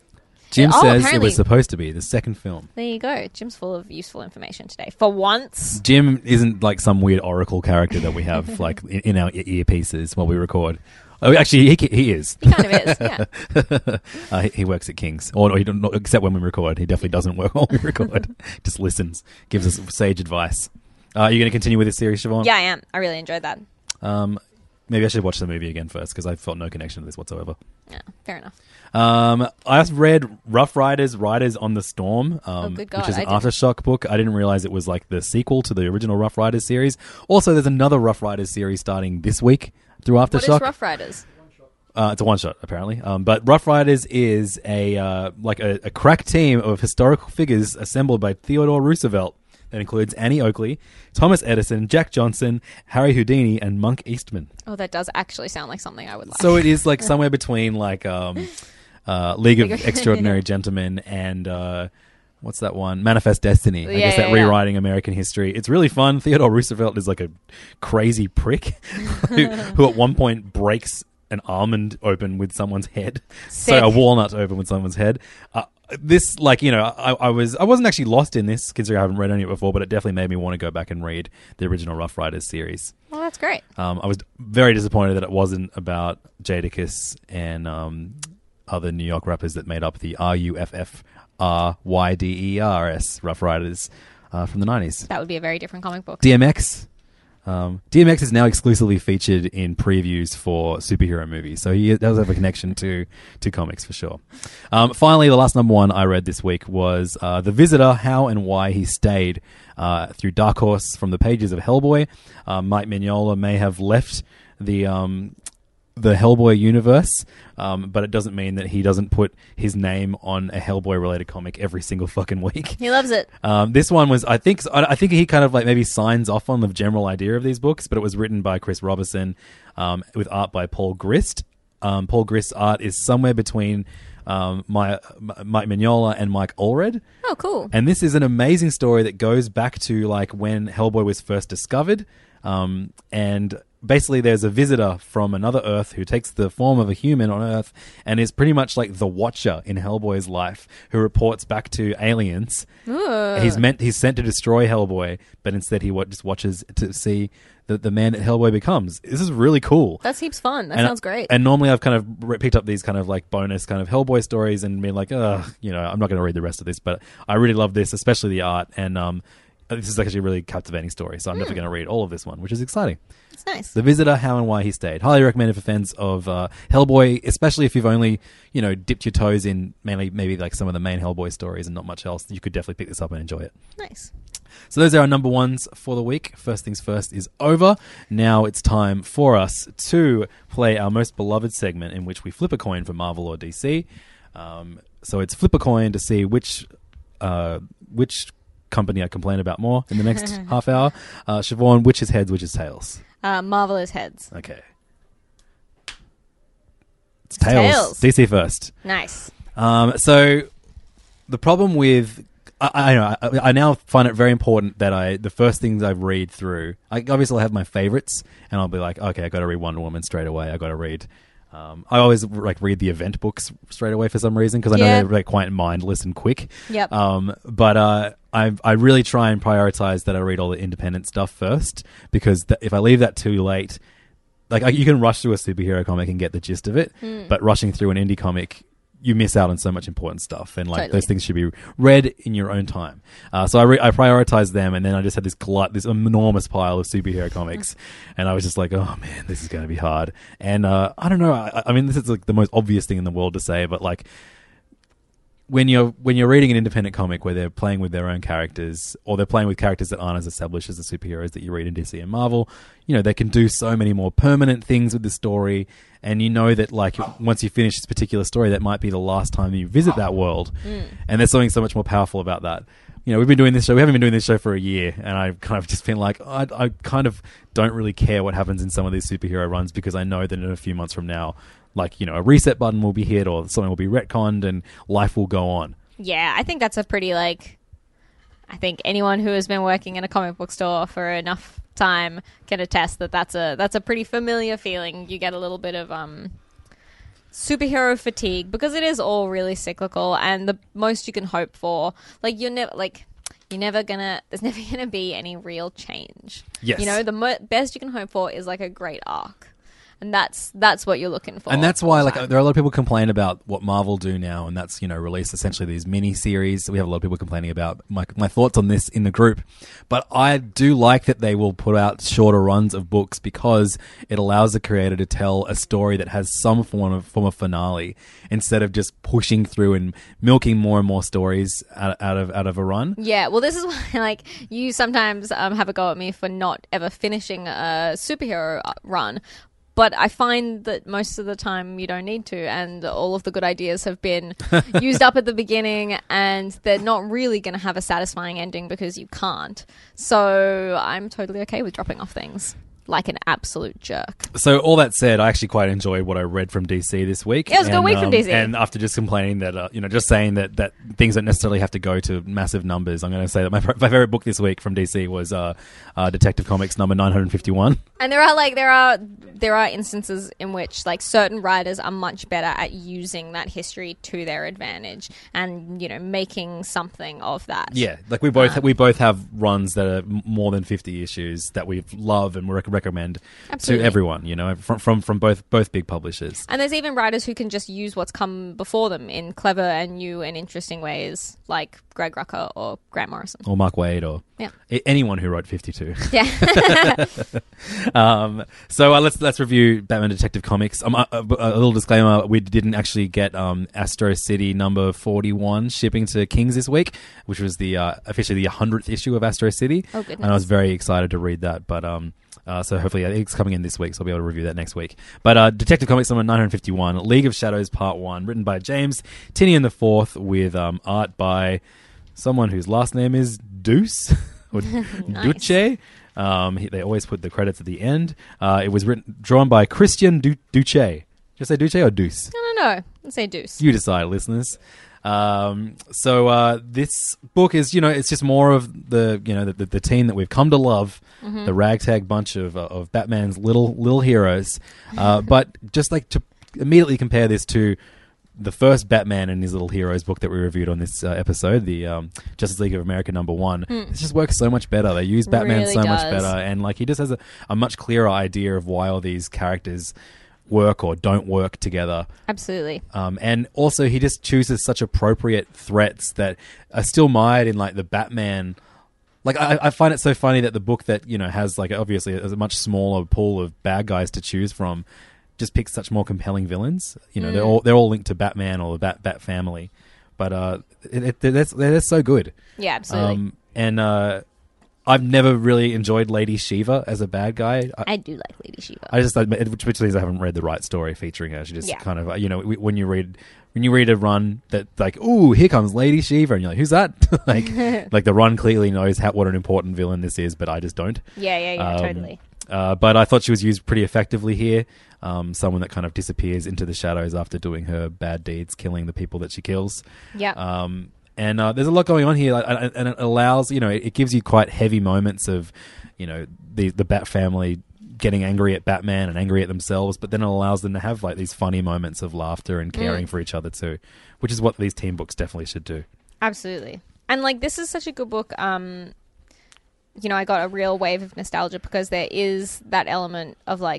Jim Oh, says it apparently- was supposed to be the second film. There you go. Jim's full of useful information today. For once. Jim isn't like some weird oracle character that we have like in, in our e- earpieces while we record. Oh, actually, he he is. He kind of is, yeah. uh, he, he works at King's, or, or he don't, except when we record. He definitely doesn't work while we record. Just listens, gives us sage advice. Uh, are you going to continue with this series, Siobhan? Yeah, I am. I really enjoyed that. Um, maybe I should watch the movie again first because I felt no connection to this whatsoever. Yeah, fair enough. Um, I just read Rough Riders, Riders on the Storm, um, Oh, good God, which is an I didn't- Aftershock book. I didn't realize it was like the sequel to the original Rough Riders series. Also, there's another Rough Riders series starting this week through What Aftershock. is Rough Riders? Uh, it's a one shot apparently. Um, but Rough Riders is a uh, like a, a crack team of historical figures assembled by Theodore Roosevelt that includes Annie Oakley, Thomas Edison, Jack Johnson, Harry Houdini, and Monk Eastman. Oh, that does actually sound like something I would like. So it is like somewhere between like um, uh, League of Extraordinary Gentlemen and uh, what's that one? Manifest Destiny. I Yeah, guess that yeah, yeah. rewriting American history. It's really fun. Theodore Roosevelt is like a crazy prick who, who at one point breaks an almond open with someone's head. Sick. So a walnut open with someone's head. Uh, this, like, you know, I, I was I wasn't actually lost in this, considering I haven't read any of it before, but it definitely made me want to go back and read the original Rough Riders series. Well, that's great. Um, I was very disappointed that it wasn't about Jadakiss and um, other New York rappers that made up the R U F F R Y D E R S Rough Riders uh, from the nineties. That would be a very different comic book. D M X. Um, D M X is now exclusively featured in previews for superhero movies, so he does have a connection to, to comics for sure. Um, finally, the last number one I read this week was uh, The Visitor, How and Why He Stayed, uh, through Dark Horse from the pages of Hellboy. Uh, Mike Mignola may have left the um, the Hellboy universe, um, but it doesn't mean that he doesn't put his name on a Hellboy-related comic every single fucking week. He loves it. Um, this one was, I think, I I think he kind of like maybe signs off on the general idea of these books, but it was written by Chris Robertson um, with art by Paul Grist. Um, Paul Grist's art is somewhere between um, my, Mike Mignola and Mike Allred. Oh, cool. And this is an amazing story that goes back to like when Hellboy was first discovered. Um, and basically there's a visitor from another Earth who takes the form of a human on Earth and is pretty much like the Watcher in Hellboy's life, who reports back to aliens. Ooh. He's meant he's sent to destroy Hellboy, but instead he wa- just watches to see the, the man that Hellboy becomes. This is really cool. That seems fun. That And- sounds great. And normally I've kind of re- picked up these kind of like bonus kind of Hellboy stories and been like, ugh, you know, I'm not going to read the rest of this, but I really love this, especially the art. And um, this is actually a really captivating story, so I'm definitely going to read all of this one, which is exciting. It's nice. The Visitor, How and Why He Stayed. Highly recommended for fans of uh, Hellboy, especially if you've only, you know, dipped your toes in mainly maybe like some of the main Hellboy stories and not much else. You could definitely pick this up and enjoy it. Nice. So those are our number ones for the week. First things first is over. Now it's time for us to play our most beloved segment in which we flip a coin for Marvel or D C. Um, so it's flip a coin to see which uh, which company I complain about more in the next half hour. Uh, Siobhan, which is heads, which is tails? Uh, Marvelous Heads. Okay. It's tails. Tails. D C first. Nice. Um, so the problem with I, I, know, I, I now find it very important that I the first things I read through. I obviously have my favorites, and I'll be like, okay, I got to read Wonder Woman straight away. I got to read. Um, I always like read the event books straight away for some reason because I know Yeah. they're like quite mindless and quick. Yep. Um, but uh, I I really try and prioritize that I read all the independent stuff first, because th- if I leave that too late, like I, you can rush through a superhero comic and get the gist of it, Hmm. but rushing through an indie comic, you miss out on so much important stuff, and like Totally. those things should be read in your own time. Uh, so I re- I prioritize them, and then I just had this glut, this enormous pile of superhero comics, and I was just like, oh man, this is going to be hard. And uh, I don't know, I, I mean, this is like the most obvious thing in the world to say, but like, when you're when you're reading an independent comic where they're playing with their own characters, or they're playing with characters that aren't as established as the superheroes that you read in D C and Marvel, you know, they can do so many more permanent things with the story, and you know that, like, once you finish this particular story, that might be the last time you visit that world. Mm. And there's something so much more powerful about that. You know, we've been doing this show, we haven't been doing this show for a year, and I've kind of just been like, I, I kind of don't really care what happens in some of these superhero runs, because I know that in a few months from now, like, you know, a reset button will be hit, or something will be retconned, and life will go on. Yeah, I think that's a pretty, like, I think anyone who has been working in a comic book store for enough time can attest that that's a that's a pretty familiar feeling. You get a little bit of um superhero fatigue, because it is all really cyclical, and the most you can hope for, like, you're never like you're never gonna there's never gonna be any real change. Yes, you know, the mo- best you can hope for is like a great arc. And that's that's what you're looking for. And that's why, like, there are a lot of people complain about what Marvel do now, and that's, you know, release essentially these mini-series. We have a lot of people complaining about my, my thoughts on this in the group. But I do like that they will put out shorter runs of books, because it allows the creator to tell a story that has some form of, form of finale, instead of just pushing through and milking more and more stories out, out of out of a run. Yeah, well, this is why, like, you sometimes um, have a go at me for not ever finishing a superhero run. But I find that most of the time you don't need to, and all of the good ideas have been used up at the beginning, and they're not really going to have a satisfying ending because you can't. So I'm totally okay with dropping off things like an absolute jerk. So all that said, I actually quite enjoyed what I read from D C this week. Yeah, it was a good week um, from D C. And after just complaining that, uh, you know, just saying that, that things don't necessarily have to go to massive numbers, I'm going to say that my, my favorite book this week from D C was uh, uh, Detective Comics number nine hundred fifty-one. And there are, like, there are there are instances in which, like, certain writers are much better at using that history to their advantage, and, you know, making something of that. Yeah, like we both Um, we both have runs that are m- more than fifty issues that we love and rec- recommend Absolutely. to everyone, you know, from from from both both big publishers. And there's even writers who can just use what's come before them in clever and new and interesting ways, like Greg Rucka or Grant Morrison. Or Mark Waid, or Yeah. a- anyone who wrote fifty-two. Yeah. um, so uh, let's let's review Batman Detective Comics. Um, a, a, a little disclaimer: we didn't actually get um, Astro City number forty-one shipping to Kings this week, which was the uh, officially the hundredth issue of Astro City. Oh, goodness. And I was very excited to read that, but um. Uh, so hopefully yeah, it's coming in this week, so I'll be able to review that next week. But uh, Detective Comics number nine hundred fifty-one, League of Shadows Part one, written by James Tynion the Fourth, with um, art by someone whose last name is Deuce, or Nice. Duce. Um, he, they always put the credits at the end. Uh, it was written, drawn by Christian du- Duce. Did I say Duce or Deuce? I don't know. Let's say Deuce. You decide, listeners. Um, so uh, this book is, you know, it's just more of the, you know, the, the, the team that we've come to love, Mm-hmm. the ragtag bunch of uh, of Batman's little little heroes. Uh, but just like to immediately compare this to the first Batman and his little heroes book that we reviewed on this uh, episode, the um, Justice League of America number one, Mm. it just works so much better. They use Batman Really so much does. better, and like he just has a, a much clearer idea of why all these characters work or don't work together. Absolutely. Um, and also, he just chooses such appropriate threats that are still mired in, like, the Batman. Like, I, I find it so funny that the book that, you know, has, like, obviously a, a much smaller pool of bad guys to choose from just picks such more compelling villains. You know, Mm. they're all they're all linked to Batman or the Bat Bat family, but uh, it, it, they're, they're so good. Yeah, absolutely. Um, and uh, I've never really enjoyed Lady Shiva as a bad guy. I, I do like Lady Shiva. I just admit, which, which means I haven't read the right story featuring her. She just Yeah. kind of, you know, when you read when you read a run that like, ooh, here comes Lady Shiva, and you're like, who's that? like, like the run clearly knows how what an important villain this is, but I just don't. yeah, yeah, yeah, Um, totally. Uh, but I thought she was used pretty effectively here. Um, someone that kind of disappears into the shadows after doing her bad deeds, killing the people that she kills. Yeah. Um, and uh, there's a lot going on here, like, and and it allows, you know, it gives you quite heavy moments of, you know, the the Bat family getting angry at Batman and angry at themselves, but then it allows them to have like these funny moments of laughter and caring Mm. for each other too, which is what these team books definitely should do. Absolutely. And, like, this is such a good book. Um, you know, I got a real wave of nostalgia because there is that element of, like,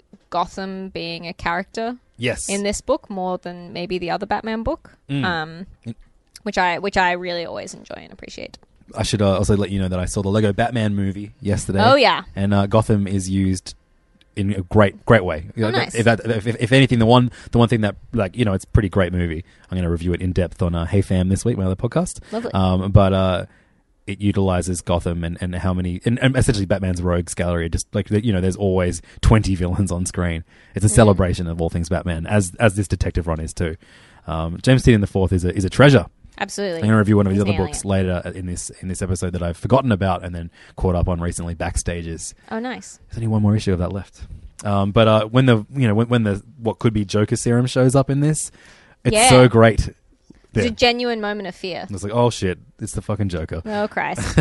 Gotham being a character Yes. in this book more than maybe the other Batman book, Mm. um, which I which I really always enjoy and appreciate. I should uh, also let you know that I saw the Lego Batman movie yesterday. Oh, yeah. And uh, Gotham is used in a great, great way. Oh, nice. If, that, if, if anything, the one, the one thing that, like, you know, it's a pretty great movie. I'm going to review it in depth on uh, Hey Fam this week, my other podcast. Lovely. Um, but uh, it utilizes Gotham and, and how many, and, and essentially Batman's rogues gallery. Just like, you know, there's always twenty villains on screen. It's a celebration mm. of all things Batman, as as this detective run is too. Um, James Tynion the Fourth is a is a treasure. Absolutely. I'm going to review one of his He's other books it. later in this in this episode that I've forgotten about and then caught up on recently, Backstages. Oh, nice. There's only one more issue of that left. Um, but uh, when the you know when, when the what could be Joker serum shows up in this, it's yeah. so great. It's a genuine moment of fear. It's like, oh shit, it's the fucking Joker. Oh Christ.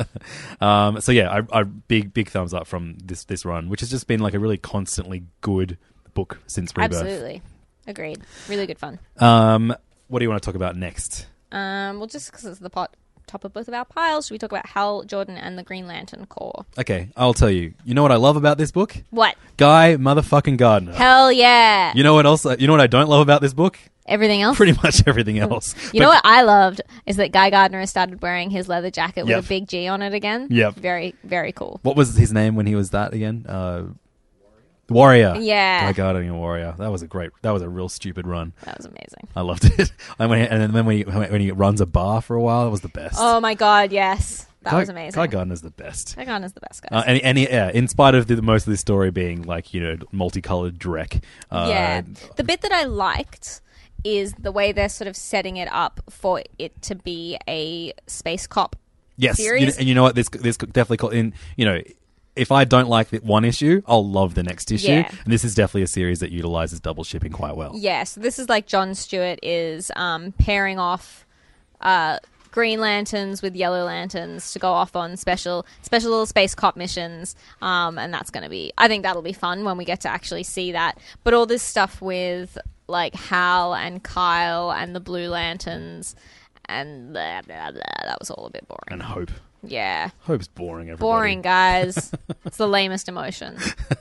um, so yeah, I, I big big thumbs up from this this run, which has just been like a really constantly good book since Rebirth. Absolutely, agreed. Really good fun. Um, what do you want to talk about next? Um, well, just because it's the pot, top of both of our piles, should we talk about Hal Jordan and the Green Lantern Corps? Okay, I'll tell you. You know what I love about this book? What? Guy motherfucking Gardner. Hell yeah. You know what else? You know what I don't love about this book? Everything else? Pretty much everything else. You But- know what I loved is that Guy Gardner has started wearing his leather jacket with Yep. a big G on it again. Yep. Very, very cool. What was his name when he was that again? Uh, Warrior. Yeah. Guy Gardner and Warrior. That was a great. That was a real stupid run. That was amazing. I loved it. And, when he, and then when he when he runs a bar for a while, that was the best. Oh my God, yes. That Guy, was amazing. Guy Gardner's the best. Guy Gardner's the best guy. Uh, and, and he, yeah, in spite of the, most of this story being like, you know, multicolored dreck. Uh, yeah. The bit that I liked is the way they're sort of setting it up for it to be a space cop Yes. series. You know, and you know what? This this definitely call, in you know. If I don't like the one issue, I'll love the next issue. Yeah. And this is definitely a series that utilizes double shipping quite well. Yeah, so this is like Jon Stewart is um, pairing off uh, Green Lanterns with Yellow Lanterns to go off on special special little space cop missions, um, and that's going to be, I think that'll be fun when we get to actually see that. But all this stuff with like Hal and Kyle and the Blue Lanterns and blah, blah, blah, that was all a bit boring. And Hope. Yeah. Hope's boring, everybody. Boring, guys. It's the lamest emotion.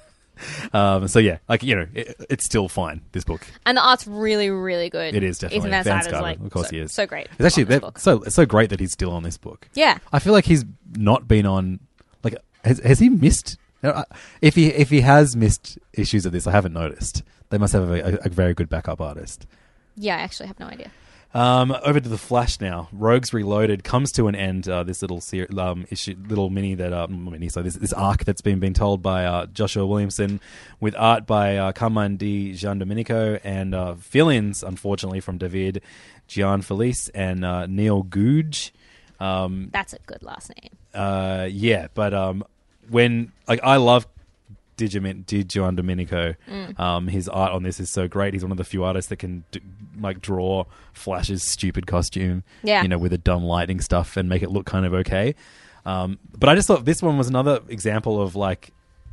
Um, so yeah, like, you know, it, it's still fine, this book. And the art's really, really good. It is definitely. Ethan Van Van Sciver's Sciver, like, of course so, he is. so great. It's actually on this that- book. so it's so great that he's still on this book. Yeah. I feel like he's not been on, like, has, has he missed, if he if he has missed issues of this, I haven't noticed. They must have a, a, a very good backup artist. Yeah, I actually have no idea. Um, over to the Flash now. Rogues Reloaded comes to an end. Uh, this little ser- um, issue, little mini that uh, mini. So this this arc that's been been told by uh, Joshua Williamson, with art by uh, Carmine Di Giandomenico and uh, fill-ins, unfortunately, from David Gianfelice and uh, Neil Googe. Um, That's a good last name. uh, yeah, but um, when like I love Di Giandomenico, mm. um, his art on this is so great. He's one of the few artists that can do, like draw Flash's stupid costume, Yeah. you know, with the dumb lighting stuff and make it look kind of okay. Um, but I just thought this one was another example of like,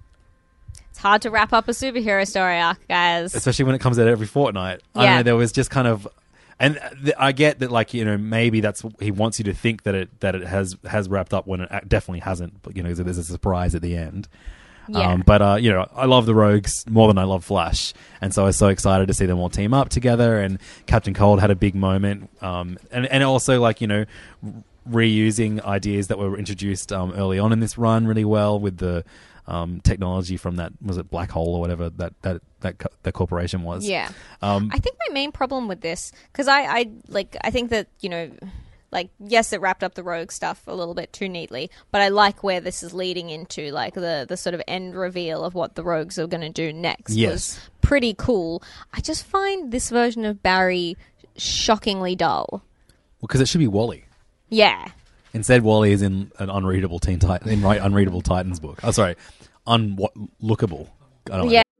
It's hard to wrap up a superhero story arc, guys. especially when it comes out every fortnight. I Yeah. don't know, there was just kind of, and th- I get that, like, you know, maybe that's he wants you to think that it that it has has wrapped up when it a- definitely hasn't. But you know, there's a surprise at the end. Yeah. Um, but, uh, you know, I love the Rogues more than I love Flash. And so I was so excited to see them all team up together. And Captain Cold had a big moment. Um, and, and also, like, you know, reusing ideas that were introduced um, early on in this run really well with the um, technology from that, was it Black Hole or whatever that that, that, co- that corporation was. Yeah. Um, I think my main problem with this, because I, I, like, I think that, you know... Like, yes, it wrapped up the Rogue stuff a little bit too neatly, but I like where this is leading into, like, the, the sort of end reveal of what the Rogues are going to do next. Yes. Was pretty cool. I just find this version of Barry shockingly dull. Well, because it should be Wally. Yeah. Instead, Wally is in an unreadable Teen Titan, in right unreadable Titans book. Oh, sorry, unlookable. I don't know. Yeah.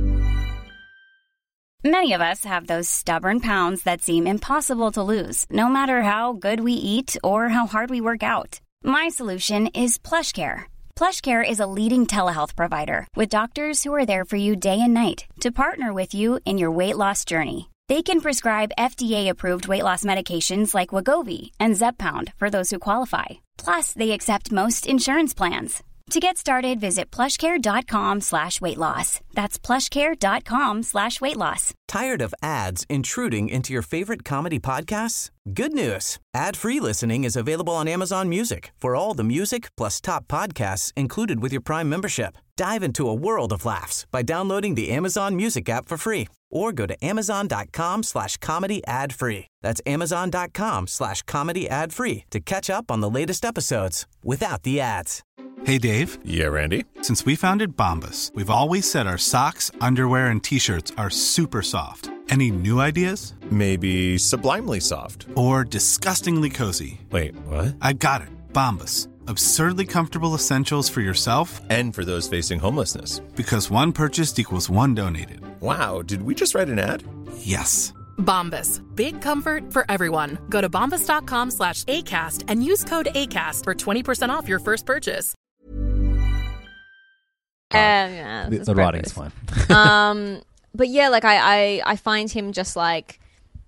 Many of us have those stubborn pounds that seem impossible to lose, no matter how good we eat or how hard we work out. My solution is PlushCare. PlushCare is a leading telehealth provider with doctors who are there for you day and night to partner with you in your weight loss journey. They can prescribe F D A-approved weight loss medications like Wegovy and Zepbound for those who qualify. Plus, they accept most insurance plans. To get started, visit plushcare.com slash weight loss. That's plushcare.com slash weight loss. Tired of ads intruding into your favorite comedy podcasts? Good news. Ad-free listening is available on Amazon Music for all the music plus top podcasts included with your Prime membership. Dive into a world of laughs by downloading the Amazon Music app for free or go to amazon.com slash comedy ad free. That's amazon.com slash comedy ad free to catch up on the latest episodes without the ads. Hey, Dave. Yeah, Randy. Since we founded Bombas, we've always said our socks, underwear, and T-shirts are super soft. Any new ideas? Maybe sublimely soft. Or disgustingly cozy. Wait, what? I got it. Bombas. Absurdly comfortable essentials for yourself and for those facing homelessness. Because one purchased equals one donated. Wow, did we just write an ad? Yes. Bombas. Big comfort for everyone. Go to bombas.com slash ACAST and use code ACAST for twenty percent off your first purchase. Um, yeah, the the writing is fine. um, but yeah, like I, I, I find him just like,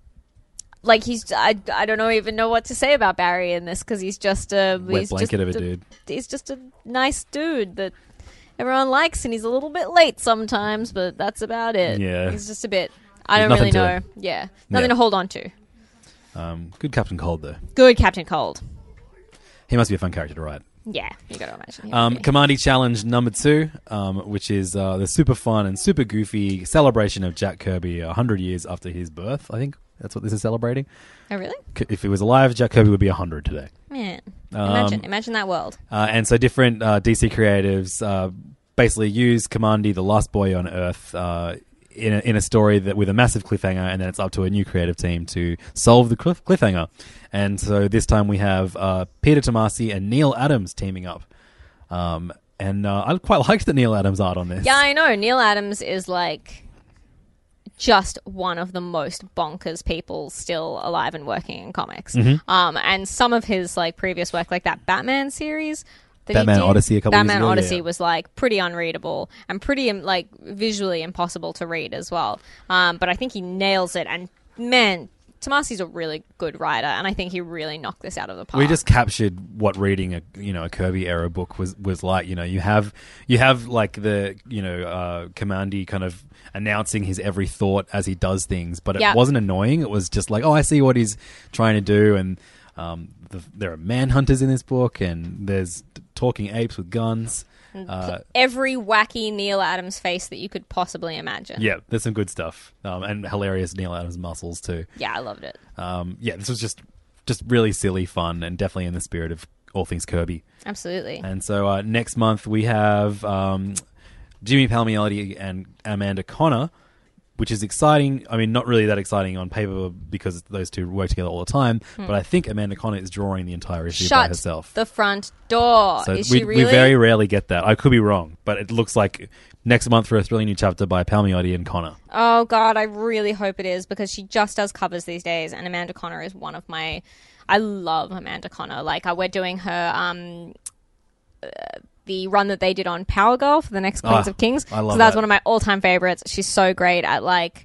like he's I, I don't know even know what to say about Barry in this because he's just a Wet he's blanket just of a a, dude. He's just a nice dude that everyone likes, and he's a little bit late sometimes, but that's about it. Yeah. He's just a bit. I There's don't really nothing know. to- Yeah, nothing Yeah. to hold on to. Um, good Captain Cold though. Good Captain Cold. He must be a fun character to write. Yeah, you got to imagine. he Um, would be. Commandy Challenge number two, um, which is uh, the super fun and super goofy celebration of Jack Kirby a hundred years after his birth. I think that's what this is celebrating. Oh really? C- If he was alive, Jack Kirby would be a hundred today. Man, Um, imagine, imagine that world. Uh, and so different uh, D C creatives uh, basically use Commandy, the last boy on Earth, uh, in a, in a story that with a massive cliffhanger, and then it's up to a new creative team to solve the cliff- cliffhanger. And so this time we have uh, Peter Tomasi and Neil Adams teaming up. Um, and uh, I quite liked the Neil Adams art on this. Yeah, I know. Neil Adams is like just one of the most bonkers people still alive and working in comics. Mm-hmm. Um, and some of his like previous work, like that Batman series. That Batman he did, Odyssey a couple years Batman ago, Odyssey yeah. was like pretty unreadable and pretty um, like visually impossible to read as well. Um, but I think he nails it. And man, Tomasi's a really good writer, and I think he really knocked this out of the park. We just captured what reading a you know a Kirby era book was, was like. You know, you have you have like the you know uh, Commandy kind of announcing his every thought as he does things, but it Yeah. wasn't annoying. It was just like, oh, I see what he's trying to do, and um, the, there are manhunters in this book, and there's talking apes with guns. Uh, every wacky Neil Adams face that you could possibly imagine. yeah, there's some good stuff, um, and hilarious Neil Adams muscles too. Yeah, I loved it. Um, yeah, this was just just really silly fun, and definitely in the spirit of all things Kirby. Absolutely. And so uh, next month we have um, Jimmy Palmiotti and Amanda Connor, which is exciting. I mean, not really that exciting on paper because those two work together all the time. But I think Amanda Connor is drawing the entire issue Shut by herself. the front door. So Is we, she really? we very rarely get that. I could be wrong, but it looks like next month for a thrilling new chapter by Palmiotti and Connor. Oh, God, I really hope it is because she just does covers these days, and Amanda Connor is one of my... I love Amanda Connor. Like, uh, we're doing her... Um, uh, the run that they did on Power Girl for the next Queens Ah, of Kings. I love so that's that. one of my all-time favorites. She's so great at, like,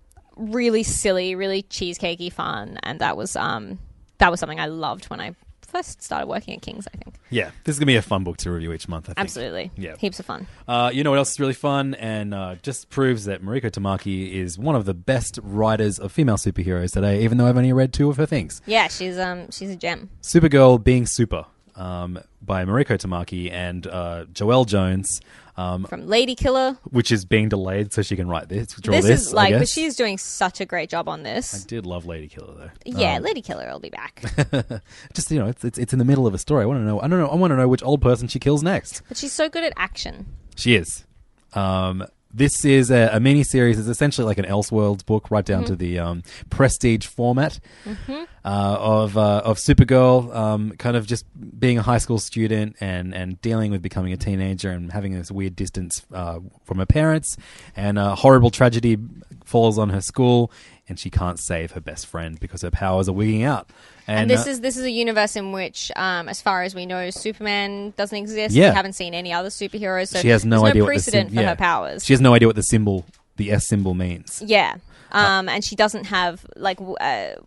really silly, really cheesecakey fun, and that was um that was something I loved when I first started working at Kings, I think. Yeah, this is going to be a fun book to review each month, I think. Absolutely. Yeah. Heaps of fun. Uh, you know what else is really fun and uh, just proves that Mariko Tamaki is one of the best writers of female superheroes today, even though I've only read two of her things. Yeah, she's um she's a gem. Supergirl Being Super um, by Mariko Tamaki and uh, Joelle Jones, um, From Lady Killer. which is being delayed so she can write this, draw This, this, is like, I but guess. she's doing such a great job on I this. did love Lady Killer, though. Yeah, Um, Lady Killer will be back. just, you know, it's, it's it's in the middle of a story. I want to know. I don't know. I want to know which old person she kills next. But she's so good at action. She is. Um, this is a, a mini series. It's essentially like an Elseworlds book, right down to the um, prestige format uh, of uh, of Supergirl, um, kind of just being a high school student and, and dealing with becoming a teenager and having this weird distance uh, from her parents, and a horrible tragedy falls on her school, and she can't save her best friend because her powers are wigging out. And, And, this uh, is this is a universe in which, um, as far as we know, Superman doesn't exist. Yeah. We haven't seen any other superheroes, so she has no there's idea no what the precedent sym- for yeah. her powers. She has no idea what the symbol, the S symbol, means. Yeah. Um, and she doesn't have, like, w- uh,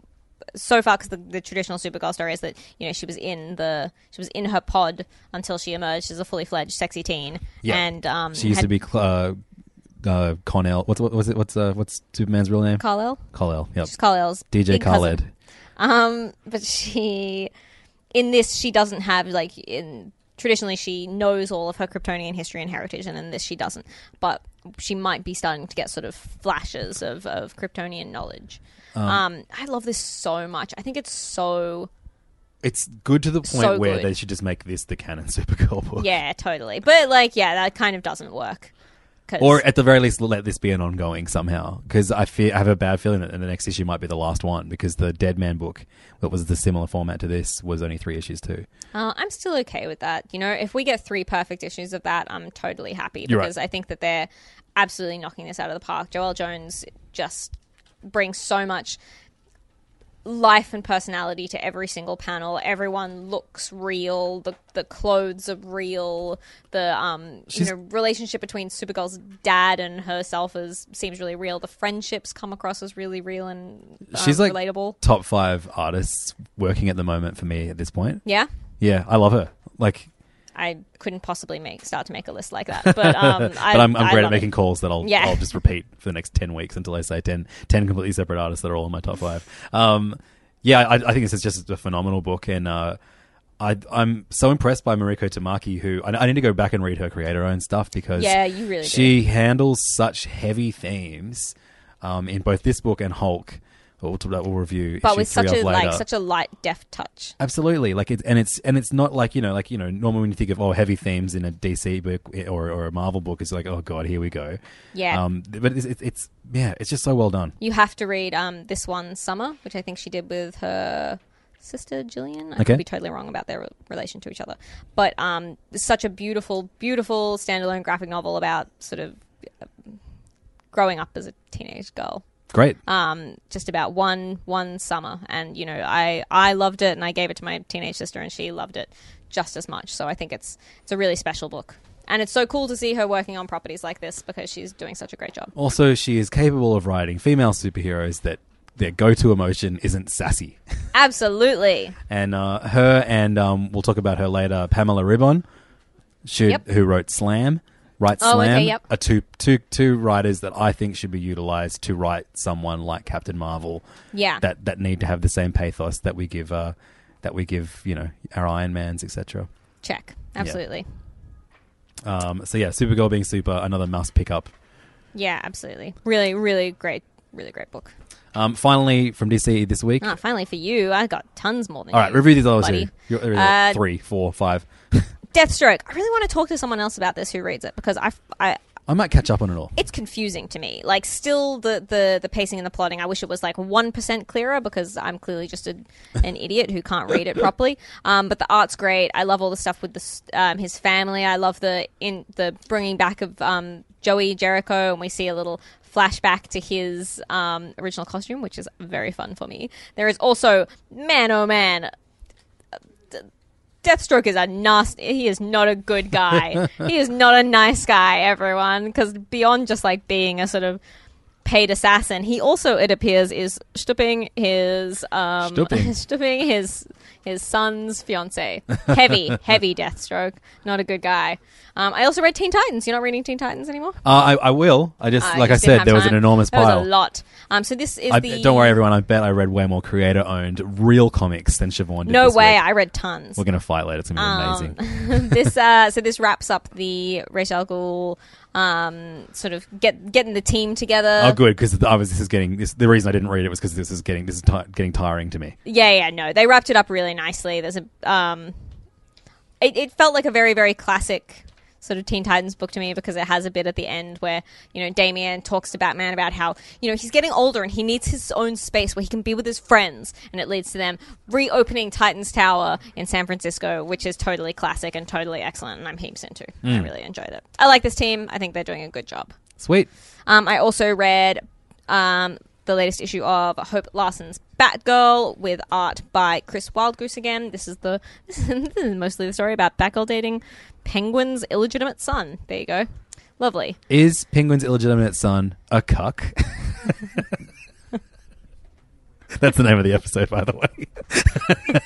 so far, because the, the traditional Supergirl story is that, you know, she was in the she was in her pod until she emerged as a fully fledged sexy teen. Yeah. And um, She used had to be uh, uh, Connell. What's what was it? What's uh, what's Superman's real name? Kal-El. Kal-El. Yep. She's Kal-El's D J big cousin. Khaled. Um, but she, in this, she doesn't have, like, in traditionally she knows all of her Kryptonian history and heritage, and in this she doesn't. But she might be starting to get sort of flashes of, of Kryptonian knowledge. Um, um, I love this so much. I think it's so... It's good to the point So where good. they should just make this the canon Supergirl book. Yeah, totally. But, like, yeah, that kind of doesn't work. 'Cause- Or at the very least, let this be an ongoing somehow. Because I feel I have a bad feeling that the next issue might be the last one. Because the Dead Man book, that was the similar format to this, was only three issues too. Uh, I'm still okay with that. You know, if we get three perfect issues of that, I'm totally happy. You're right. Because I think that they're absolutely knocking this out of the park. Joelle Jones just brings so much life and personality to every single panel. Everyone looks real. The the clothes are real. The um you know relationship between Supergirl's dad and herself is seems really real. The friendships come across as really real and um, She's like relatable. top five artists working at the moment for me at this point. Yeah, Yeah, I love her. Like, I couldn't possibly make start to make a list like that, but um, but I, I'm, I'm I great at love making it. calls that I'll Yeah. I'll just repeat for the next ten weeks until I say ten, ten completely separate artists that are all in my top five. Um, yeah, I, I think this is just a phenomenal book, and uh, I, I'm so impressed by Mariko Tamaki, who I, I need to go back and read her creator-owned stuff because Yeah, you really she handles such heavy themes um, in both this book and Hulk. We'll, we'll review, but issue with three such a of later. like such a light, deft touch. Absolutely, like it's and it's and it's not like you know, like you know, normally when you think of oh heavy themes in a D C book or or a Marvel book, it's like oh god, here we go. Yeah. Um, but it's, it's, it's yeah, it's just so well done. You have to read um, this one, Summer, which I think she did with her sister Jillian. I Okay. could be totally wrong about their re- relation to each other, but um, it's such a beautiful, beautiful standalone graphic novel about sort of uh, growing up as a teenage girl. Great. Um, just about one one summer, and you know, I I loved it, and I gave it to my teenage sister, and she loved it just as much. So I think it's it's a really special book, and it's so cool to see her working on properties like this because she's doing such a great job. Also, she is capable of writing female superheroes that their go-to emotion isn't sassy. Absolutely. And uh, her and um, we'll talk about her later. Pamela Ribbon, should, Yep. who wrote Slam. Write Oh, Slam okay, yep. are two, two, two writers that I think should be utilized to write someone like Captain Marvel. Yeah. That that need to have the same pathos that we give uh, that we give you know our Iron Mans, et cetera. Check. Absolutely. Um, so yeah, Supergirl being super, another must pick up. Yeah, absolutely. Really, really great, really great book. Um, finally, from D C this week. Ah, finally for you, I got tons more than All you. right, review these other buddy. two. You're, there is Uh, three, four, five. Deathstroke. I really want to talk to someone else about this who reads it because I, I, I might catch up on it all. it's confusing to me. Like, still the, the, the pacing and the plotting, I wish it was like one percent clearer because I'm clearly just a, an idiot who can't read it properly. Um, but the art's great. I love all the stuff with the, s- um, his family. I love the in the bringing back of um, Joey Jericho, and we see a little flashback to his um, original costume, which is very fun for me. There is also, man, oh man, Deathstroke is a nasty. He is not a good guy. He is not a nice guy, everyone. Because beyond just like being a sort of paid assassin, he also, it appears, is stooping his um, Stooping. stooping his his son's fiance. Heavy, heavy Deathstroke. Not a good guy. Um, I also read Teen Titans. You're not reading Teen Titans anymore? Uh, I, I will. I just, Uh, like you I just didn't said, have there was an time. enormous There pile. was a lot. Um, so this is I, the. Don't worry, everyone. I bet I read way more creator-owned real comics than Siobhan did. No this way. week. I read tons. We're going to fight later. It's going to be Um, amazing. this uh, so this wraps up the Ra's al Ghul um, sort of get getting the team together. Oh, good, because I was. This is getting. This, the reason I didn't read it was because this is getting. This is ti getting tiring to me. Yeah, yeah, no, they wrapped it up really nicely. There's a, um, it, it felt like a very, very classic sort of Teen Titans book to me because it has a bit at the end where, you know, Damian talks to Batman about how, you know, he's getting older and he needs his own space where he can be with his friends, and it leads to them reopening Titans Tower in San Francisco, which is totally classic and totally excellent, and I'm heaps into. I really enjoyed it. I like this team. I think they're doing a good job. Sweet. Um, I also read um, the latest issue of Hope Larson's Batgirl with art by Chris Wildgoose again. This is the this is, this is mostly the story about Batgirl dating Penguin's illegitimate son. There you go. Lovely. Is Penguin's illegitimate son a cuck? That's the name of the episode, by the way.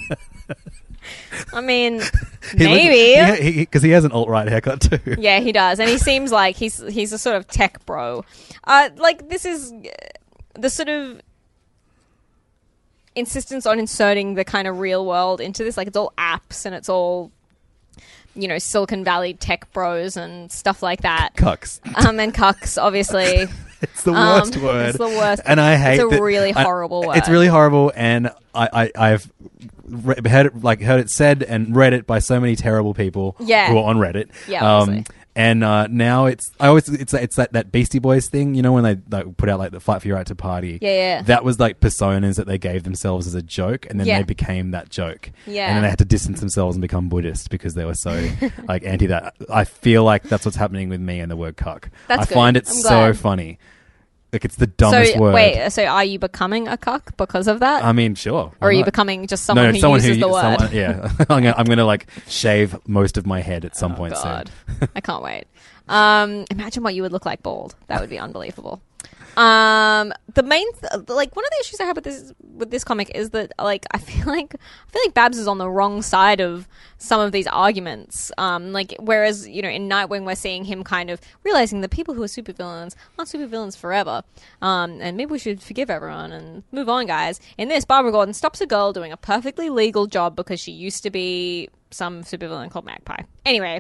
I mean, He maybe. Because he, he, he has an alt-right haircut, too. Yeah, he does. And he seems like he's he's a sort of tech bro. Uh, like, this is the sort of insistence on inserting the kind of real world into this. Like, it's all apps and it's all, you know, Silicon Valley tech bros and stuff like that. Cucks. Um, and cucks, obviously. It's the worst um, word. It's the worst. And I hate It's a that- really I- horrible word. It's really horrible, and I, I, I've re- heard it, like heard it said and read it by so many terrible people Yeah. who are on Reddit. Yeah, um, obviously. and uh, now it's I always it's it's that, that Beastie Boys thing, you know, when they like, put out like the Fight for Your Right to Party. Yeah, yeah. That was like personas that they gave themselves as a joke, and then Yeah. they became that joke. Yeah. And then they had to distance themselves and become Buddhist because they were so like anti that. I feel like that's what's happening with me and the word cuck. That's I good. find it I'm so glad. funny. Like, it's the dumbest so, word. wait, so are you becoming a cuck because of that? I mean, sure. or are why you not? becoming just someone no, who someone uses who, the word? someone- yeah, I'm gonna, I'm gonna like shave most of my head at some Oh, point God. soon. I can't wait. Um, imagine what you would look like bald. That would be unbelievable. Um, the main, th- like, one of the issues I have with this with this comic is that, like, I feel like I feel like Babs is on the wrong side of some of these arguments. Um, like, whereas you know in Nightwing we're seeing him kind of realizing that people who are supervillains aren't supervillains forever. Um, and maybe we should forgive everyone and move on, guys. In this, Barbara Gordon stops a girl doing a perfectly legal job because she used to be some supervillain called Magpie. Anyway,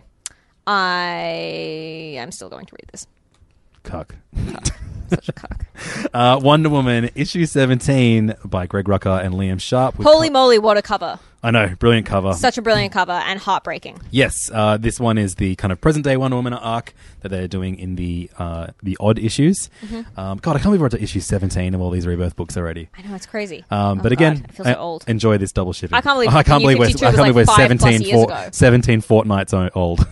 I am still going to read this. Cuck. Such a cuck. Uh, Wonder Woman issue seventeen by Greg Rucka and Liam Sharp. with Holy co- moly, what a cover. I know, brilliant cover. Such a brilliant cover and heartbreaking. Yes, uh, this one is the kind of present day Wonder Woman arc that they're doing in the uh, the odd issues. Mm-hmm. Um, God, I can't believe we're up to issue seventeen of all these Rebirth books already. I know, it's crazy. Um, Oh, but God, again, I feel so uh, old. enjoy this double shipping. I can't believe I can't New believe we're, fifty-two I was can't believe like we're five plus seventeen, years for, ago. seventeen fortnights o- old.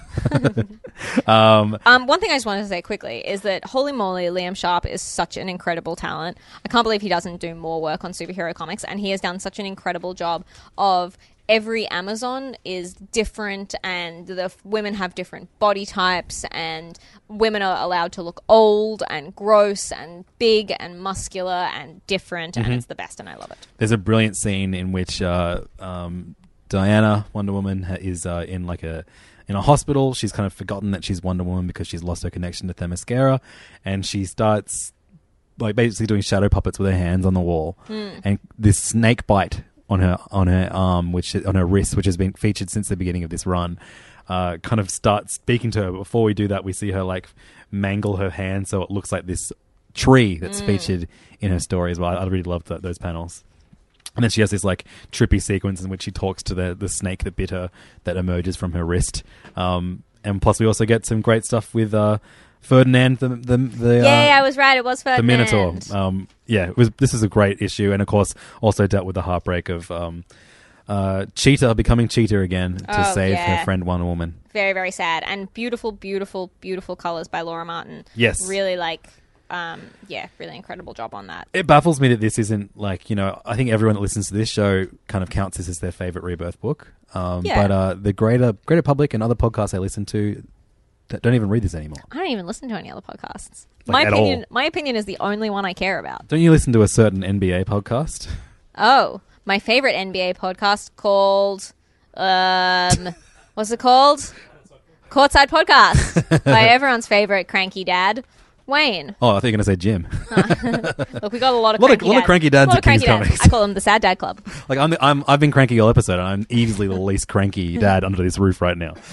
um, Um, one thing I just wanted to say quickly is that holy moly, Liam Sharp is such an incredible talent. I can't believe he doesn't do more work on superhero comics, and he has done such an incredible job of every Amazon is different, and the f- women have different body types, and women are allowed to look old and gross and big and muscular and different, and it's the best, and I love it. There's a brilliant scene in which uh, um, Diana, Wonder Woman, ha- is uh, in like a in a hospital. She's kind of forgotten that she's Wonder Woman because she's lost her connection to Themyscira, and she starts like basically doing shadow puppets with her hands on the wall, and this snake bite on her on her arm, which on her wrist, which has been featured since the beginning of this run, uh, kind of starts speaking to her. But before we do that, we see her like mangle her hand so it looks like this tree that's featured in her story as well. I really loved that, those panels. And then she has this like trippy sequence in which she talks to the the snake that bit her that emerges from her wrist. Um, and plus, we also get some great stuff with uh, Ferdinand, the the, the Yeah, uh, I was right. It was the Ferdinand. Minotaur. Um, yeah, it was. This is a great issue, and of course, also dealt with the heartbreak of um, uh, Cheetah becoming Cheetah again to Oh, save yeah. her friend Wonder Woman. Very, very sad. And beautiful, beautiful, beautiful colors by Laura Martin. Yes. Really, like, um, yeah, really incredible job on that. It baffles me that this isn't like, you know, I think everyone that listens to this show kind of counts this as their favorite Rebirth book. Um, Yeah. But uh, the greater greater public and other podcasts I listen to that don't even read this anymore. I don't even listen to any other podcasts. Like, my at opinion, all. my opinion is the only one I care about. Don't you listen to a certain N B A podcast? Oh, my favorite N B A podcast called, um, what's it called? Courtside Podcast by everyone's favorite cranky dad, Wayne. Oh, I thought you were going to say Jim. Look, we got a lot of Lot of- cranky lot of dads. cranky dads A lot at of cranky King's dads. Comics. I call them the Sad Dad Club. Like I'm, the, I'm, I've been cranky all episode, and I'm easily the least cranky dad under this roof right now.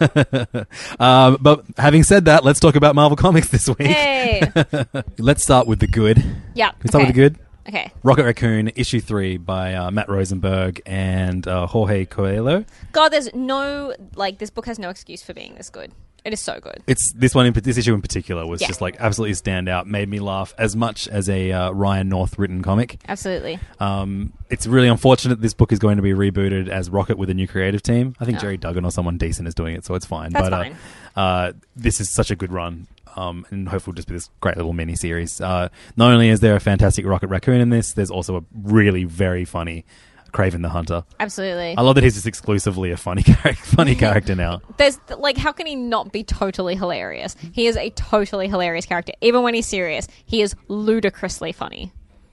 um, but having said that, let's talk about Marvel Comics this week. Hey. Let's start with the good. Yeah. Can we start okay. with the good? Okay. Rocket Raccoon, issue three by uh, Matt Rosenberg and uh, Jorge Coelho. God, there's no, like, this book has no excuse for being this good. It is so good. It's this one, in, this issue in particular, was Yeah. just like absolutely stand out. Made me laugh as much as a uh, Ryan North written comic. Absolutely. Um, it's really unfortunate this book is going to be rebooted as Rocket with a new creative team. I think Oh. Jerry Duggan or someone decent is doing it, so it's fine. That's but fine. Uh, uh, this is such a good run. Um, and hopefully just be this great little mini series. Uh, not only is there a fantastic Rocket Raccoon in this, there's also a really very funny Kraven the Hunter. Absolutely. I love that he's just exclusively a funny character, funny character now. There's, like, how can he not be totally hilarious? He is a totally hilarious character. Even when he's serious, he is ludicrously funny.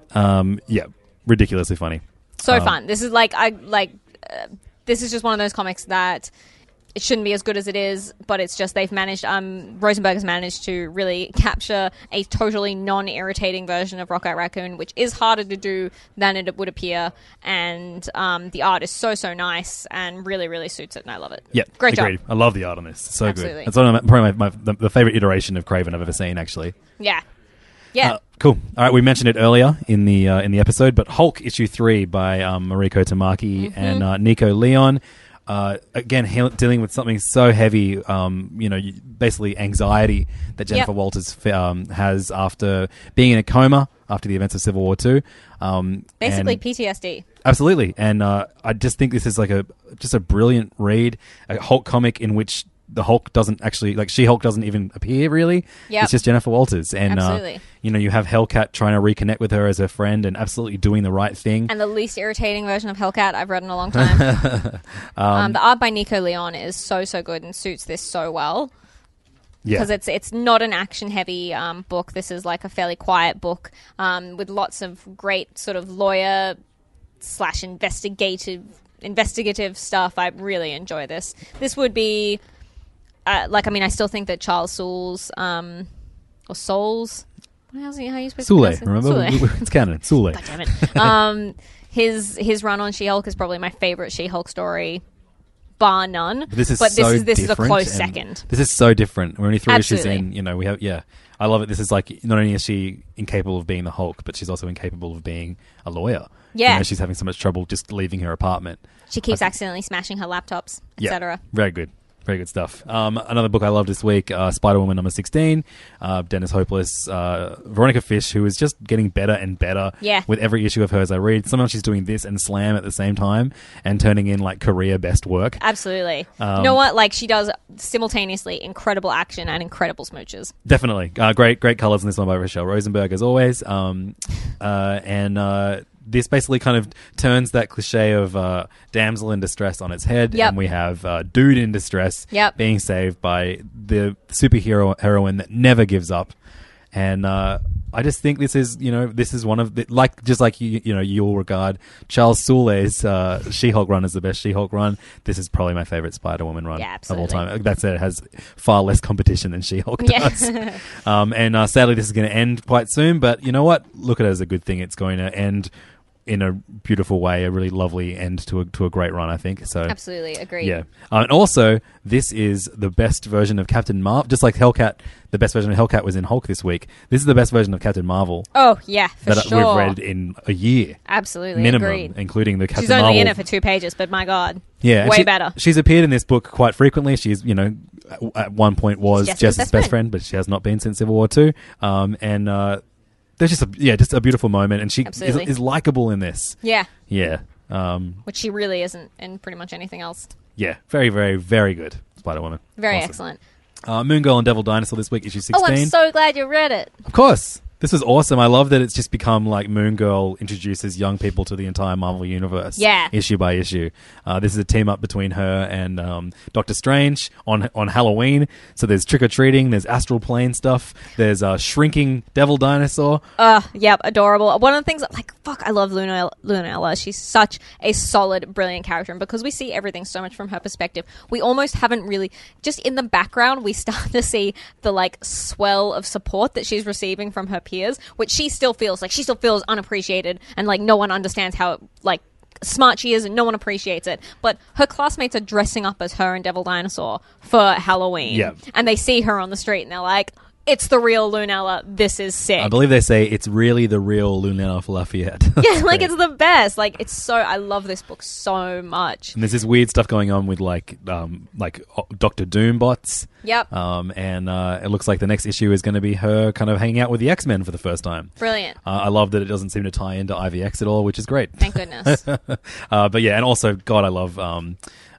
Um, yeah, ridiculously funny. So Um, fun. This is like I like. Uh, this is just one of those comics that it shouldn't be as good as it is, but it's just they've managed. Um, Rosenberg has managed to really capture a totally non-irritating version of Rocket Raccoon, which is harder to do than it would appear. And um, the art is so so nice and really really suits it, and I love it. Yeah, great agreed. job. I love the art on this. It's so Absolutely. good. It's one of my, probably my, my the, the favorite iteration of Craven I've ever seen. Actually. Yeah, yeah. Uh, cool. All right, we mentioned it earlier in the uh, in the episode, but Hulk issue three by um, Mariko Tamaki Mm-hmm. and uh, Nico Leon. Uh, again, he- dealing with something so heavy, um, you know, you- basically anxiety that Jennifer Yep. Walters f- um, has after being in a coma after the events of Civil War Two. Um, Basically and- P T S D. Absolutely, and uh, I just think this is like a just a brilliant read, a Hulk comic in which the Hulk doesn't actually like She-Hulk doesn't even appear really. Yep. It's just Jennifer Walters, and uh, Absolutely. you know you have Hellcat trying to reconnect with her as her friend and absolutely doing the right thing. And the least irritating version of Hellcat I've read in a long time. um, the art by Nico Leon is so so good and suits this so well. yeah, Because it's it's not an action heavy um, book. This is like a fairly quiet book um, with lots of great sort of lawyer slash investigative investigative stuff. I really enjoy this. This would be uh, like I mean I still think that Charles Soule's um, or Soule's how's he, how are you supposed Soule, to pronounce it? remember Soule. it's canon. Soule. God damn it. Um, his his run on She-Hulk is probably my favorite She-Hulk story, bar none. But this is but so this is this is a different, close and second. This is so different. We're only three Absolutely. issues in. You know, we have yeah. I love it. This is like not only is she incapable of being the Hulk, but she's also incapable of being a lawyer. Yeah. You know, she's having so much trouble just leaving her apartment. She keeps accidentally smashing her laptops, et cetera. Very good. Very good stuff. Um, another book I loved this week, uh, Spider-Woman number sixteen, uh, Dennis Hopeless, uh, Veronica Fish, who is just getting better and better Yeah. with every issue of hers I read. Sometimes she's doing this and Slam at the same time and turning in like career best work. Absolutely. Um, you know what? Like she does simultaneously incredible action and incredible smooches. Definitely. Uh, great great colours in this one by Rochelle Rosenberg as always. Um, uh, and uh, this basically kind of turns that cliche of uh, damsel in distress on its head. Yep. And we have uh, dude in distress Yep. being saved by the superhero heroine that never gives up. And uh, I just think this is, you know, this is one of the, like, just like you, you know, you'll regard Charles Soule's uh, She-Hulk run as the best She-Hulk run. This is probably my favorite Spider-Woman run Yeah, of all absolutely. time. That said, it has far less competition than She-Hulk Yeah. does. um, and uh, sadly, this is going to end quite soon. But you know what? Look at it as a good thing. It's going to end in a beautiful way, a really lovely end to a to a great run, I think. So Absolutely. Agreed. yeah. Uh, and also, this is the best version of Captain Marvel. Just like Hellcat, the best version of Hellcat was in Hulk this week. This is the best version of Captain Marvel Oh, yeah, for that sure. we've read in a year Absolutely. minimum, Agreed. including the Captain She's only Marvel. in it for two pages, but my God. Yeah, and Way she- better. She's appeared in this book quite frequently. She's, you know, at- at one point was She's Jess's Jess's best, best friend, but she has not been since Civil War Two. Um, and uh, there's just a yeah, just a beautiful moment, and she is, Absolutely. is likable in this. Yeah. Yeah, um, Which she really isn't in pretty much anything else. yeah, very, very, very good Spider Woman. Very Awesome. excellent. Uh, Moon Girl and Devil Dinosaur this week, issue Oh, sixteen. I'm so glad you read it. Of course. This was awesome. I love that it's just become like Moon Girl introduces young people to the entire Marvel universe. Yeah. Issue by issue. Uh, this is a team up between her and um, Doctor Strange on on Halloween. So there's trick or treating, there's astral plane stuff, there's uh, shrinking devil dinosaur. Uh, yep, adorable. One of the things, like, fuck, I love Luna, Lunella. She's such a solid, brilliant character. And because we see everything so much from her perspective, we almost haven't really, just in the background, we start to see the, like, swell of support that she's receiving from her peers, which she still feels, like, she still feels unappreciated and, like, no one understands how, like, smart she is and no one appreciates it. But her classmates are dressing up as her and Devil Dinosaur for Halloween. Yeah. And they see her on the street and they're like, it's the real Lunella. This is sick. I believe they say it's really the real Lunella Lafayette. Yeah, like it's the best. Like it's so. I love this book so much. And there's this weird stuff going on with like um, like uh, Doctor Doom bots. Yep. Um, and uh, it looks like the next issue is going to be her kind of hanging out with the X-Men for the first time. Brilliant. Uh, I love that it doesn't seem to tie into I V X at all, which is great. Thank goodness. uh, but yeah, and also, God, I love um,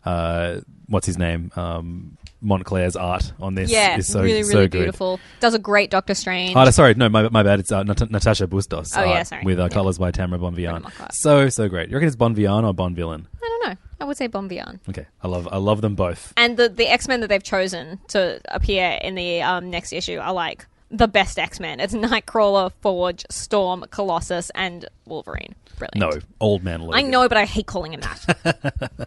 uh, what's his name? Um, Montclair's art on this Yeah, is so really, so really good. beautiful. Does a great Doctor Strange. Oh, sorry, no, my, my bad. It's uh, Nat- Natasha Bustos. Oh, art yeah, sorry. with uh, Yeah. colors by Tamara Bonvillain. Bonvillain. So so great. You reckon it's Bonvillain or Bonvillain? I don't know. I would say Bonvillain. Okay, I love I love them both. And the the X Men that they've chosen to appear in the um, next issue are like the best X-Men. It's Nightcrawler, Forge, Storm, Colossus, and Wolverine. Brilliant. No, Old Man Logan. I know, but I hate calling him that.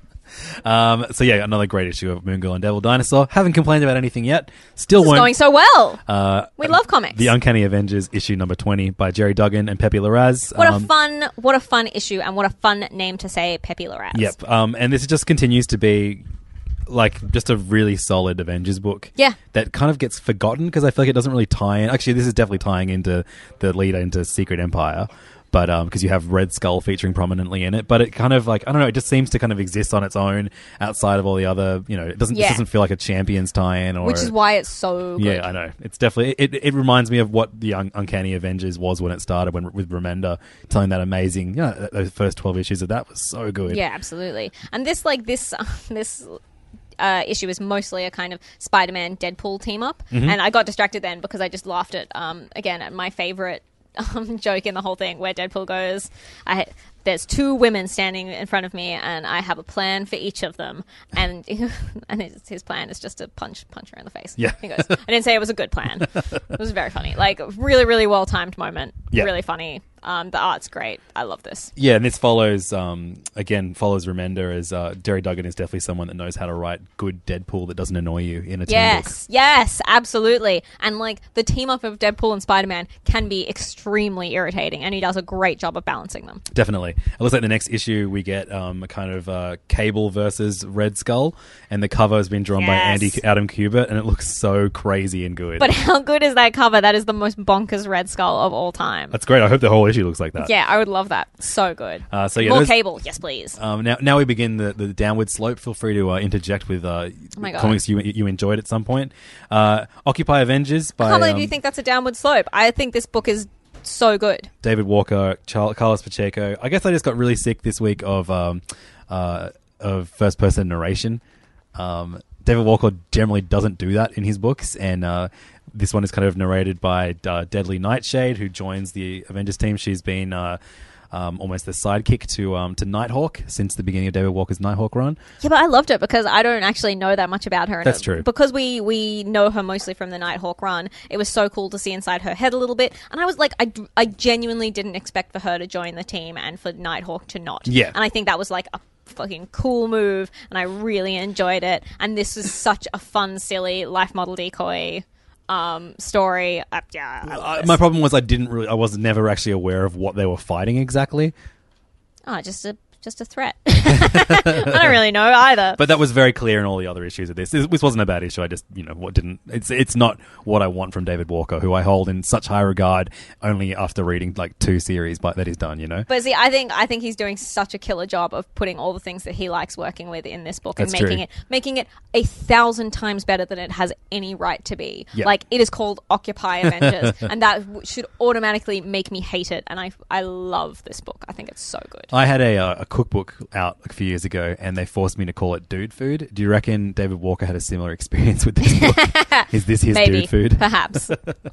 Um, so yeah, another great issue of Moon Girl and Devil Dinosaur. Haven't complained about anything yet. Still This is won't. going so well. Uh, we love comics. The Uncanny Avengers issue number twenty by Jerry Duggan and Pepe Larraz. What Um, a fun, what a fun issue, and what a fun name to say, Pepe Larraz. Yep. Um, and this just continues to be like just a really solid Avengers book. Yeah. That kind of gets forgotten because I feel like it doesn't really tie in. Actually, this is definitely tying into the lead into Secret Empire. But um, because you have Red Skull featuring prominently in it, but it kind of like I don't know, it just seems to kind of exist on its own outside of all the other. You know, it doesn't Yeah. it doesn't feel like a Champions tie-in, or Which is why it's so good. yeah, I know. It's definitely it. It reminds me of what the Un- Uncanny Avengers was when it started, when with Remender telling that amazing. You know, those first twelve issues of that was so good. Yeah, absolutely. And this, like this, this. Uh, issue is mostly a kind of Spider-Man Deadpool team up, Mm-hmm. and I got distracted then because I just laughed at um again at my favorite um, joke in the whole thing where Deadpool goes, I there's two women standing in front of me and I have a plan for each of them, and and his, his plan is just to punch punch her in the face. Yeah. He goes, I didn't say it was a good plan. It was very funny, like really really well timed moment. Yeah. Really funny. Um, the art's great. I love this. Yeah, and this follows, um, again, follows Remender as uh, Jerry Duggan is definitely someone that knows how to write good Deadpool that doesn't annoy you in a team book. Yes, yes, absolutely. And like the team up of Deadpool and Spider-Man can be extremely irritating, and he does a great job of balancing them. Definitely. It looks like the next issue we get um, a kind of uh, Cable versus Red Skull, and the cover has been drawn by Yes. Andy Adam Kubert, and it looks so crazy and good. But how good is that cover? That is the most bonkers Red Skull of all time. That's great. I hope the whole issue looks like that. Yeah, I would love that. So good. Uh, so yeah, More those- Cable, yes please. Um, now, now we begin the, the downward slope. Feel free to uh, interject with uh, Oh my God. comics you you enjoyed at some point. Uh, Occupy Avengers by I can't believe um, you think that's a downward slope. I think this book is so good. David Walker, Char- Carlos Pacheco. I guess I just got really sick this week of um, uh, of first person narration. Um, David Walker generally doesn't do that in his books, and uh, this one is kind of narrated by uh, Deadly Nightshade, who joins the Avengers team. She's been uh, um, almost the sidekick to um, to Nighthawk since the beginning of David Walker's Nighthawk run. Yeah, but I loved it because I don't actually know that much about her. And That's it- true. Because we, we know her mostly from the Nighthawk run, it was so cool to see inside her head a little bit. And I was like, I, I genuinely didn't expect for her to join the team and for Nighthawk to not. Yeah. And I think that was like a fucking cool move, and I really enjoyed it. And this is such a fun, silly life model decoy um, story. Uh, yeah, I love Uh, this. my problem was I didn't really, I was never actually aware of what they were fighting exactly. Oh, just a just a threat. I don't really know either. But that was very clear in all the other issues of this. This this wasn't a bad issue. I just, you know, what didn't. It's it's not what I want from David Walker, who I hold in such high regard only after reading like two series by, that he's done. You know. But see, I think I think he's doing such a killer job of putting all the things that he likes working with in this book That's and making true. it making it a thousand times better than it has any right to be. Yeah. Like it is called Occupy Avengers, and that w- should automatically make me hate it. And I I love this book. I think it's so good. I had a uh, a cookbook out a few years ago, and they forced me to call it Dude Food. Do you reckon David Walker had a similar experience with this book? Is this his Maybe, Dude Food? perhaps.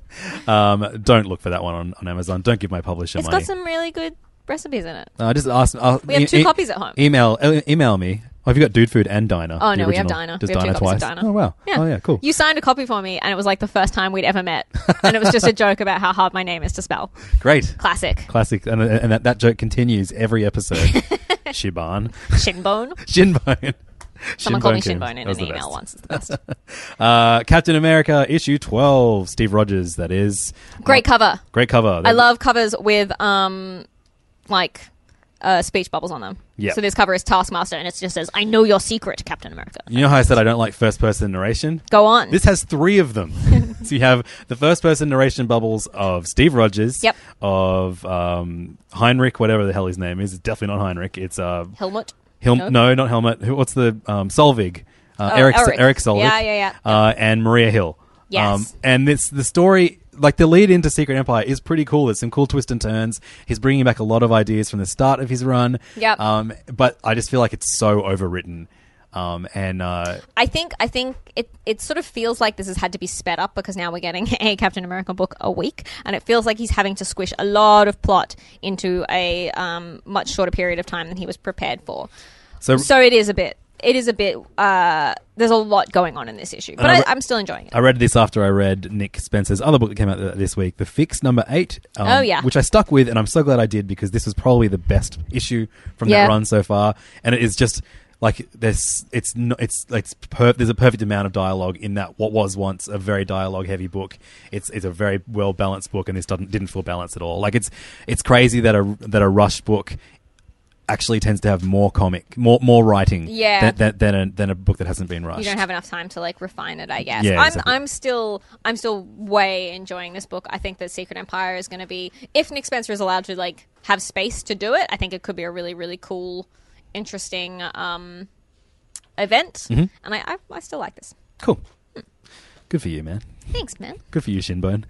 Um, don't look for that one on, on Amazon. Don't give my publisher It's money. got some really good recipes in it. Uh, just ask. Uh, We have two copies at home. Email e- email me. Oh, have you got Dude Food and Diner? Oh the no, we have original? Dinah. Just we have Diner two copies twice. of Dinah. Oh wow. Oh yeah, cool. You signed a copy for me, and it was like the first time we'd ever met, and it was just a joke about how hard my name is to spell. Great. Classic. Classic, and, and that, that joke continues every episode. Shiban. Shinbone. Shinbone. Someone called me Coons. Shinbone in That was an the email best. once. It's the best. Uh, Captain America issue twelve. Steve Rogers, that is. Great Uh, cover. Great cover. I love covers with um, like uh, speech bubbles on them. Yeah. So this cover is Taskmaster, and it just says, "I know your secret, Captain America." You know how I said I don't like first person narration? Go on. This has three of them. So you have the first person narration bubbles of Steve Rogers. Yep. Of um, Heinrich, whatever the hell his name is. It's definitely not Heinrich. It's uh, Helmut. Hil- No? no, not Helmut. Who, what's the um, Solvig? Uh, Oh, Eric Eric. Eric Solvig. Yeah, yeah, yeah. Uh, and Maria Hill. Yes. and this the story, like the lead into Secret Empire, is pretty cool. There's some cool twists and turns. He's bringing back a lot of ideas from the start of his run. Yep. Um, but I just feel like it's so overwritten. Um, and uh, I think I think it it sort of feels like this has had to be sped up because now we're getting a Captain America book a week, and it feels like he's having to squish a lot of plot into a um, much shorter period of time than he was prepared for. so So it is a bit it is a bit. Uh, there's a lot going on in this issue, but I I re- I'm still enjoying it. I read this after I read Nick Spencer's other book that came out th- this week, The Fix, number eight. Um, Oh, yeah. Which I stuck with, and I'm so glad I did because this was probably the best issue from Yeah. that run so far. And it is just like there's it's no, it's it's per- there's a perfect amount of dialogue in that what was once a very dialogue heavy book. It's it's a very well balanced book, and this doesn't didn't feel balanced at all. Like it's it's crazy that a that a rush book actually tends to have more comic, more more writing, Yeah. than than, than, a, than a book that hasn't been rushed. You don't have enough time to like refine it, I guess. Yeah, I'm exactly. I'm still I'm still way enjoying this book. I think that Secret Empire is going to be, if Nick Spencer is allowed to like have space to do it, I think it could be a really really cool, interesting um, event. Mm-hmm. And I, I I still like this. Cool. Good for you, man. Thanks, man. Good for you, Shinbone.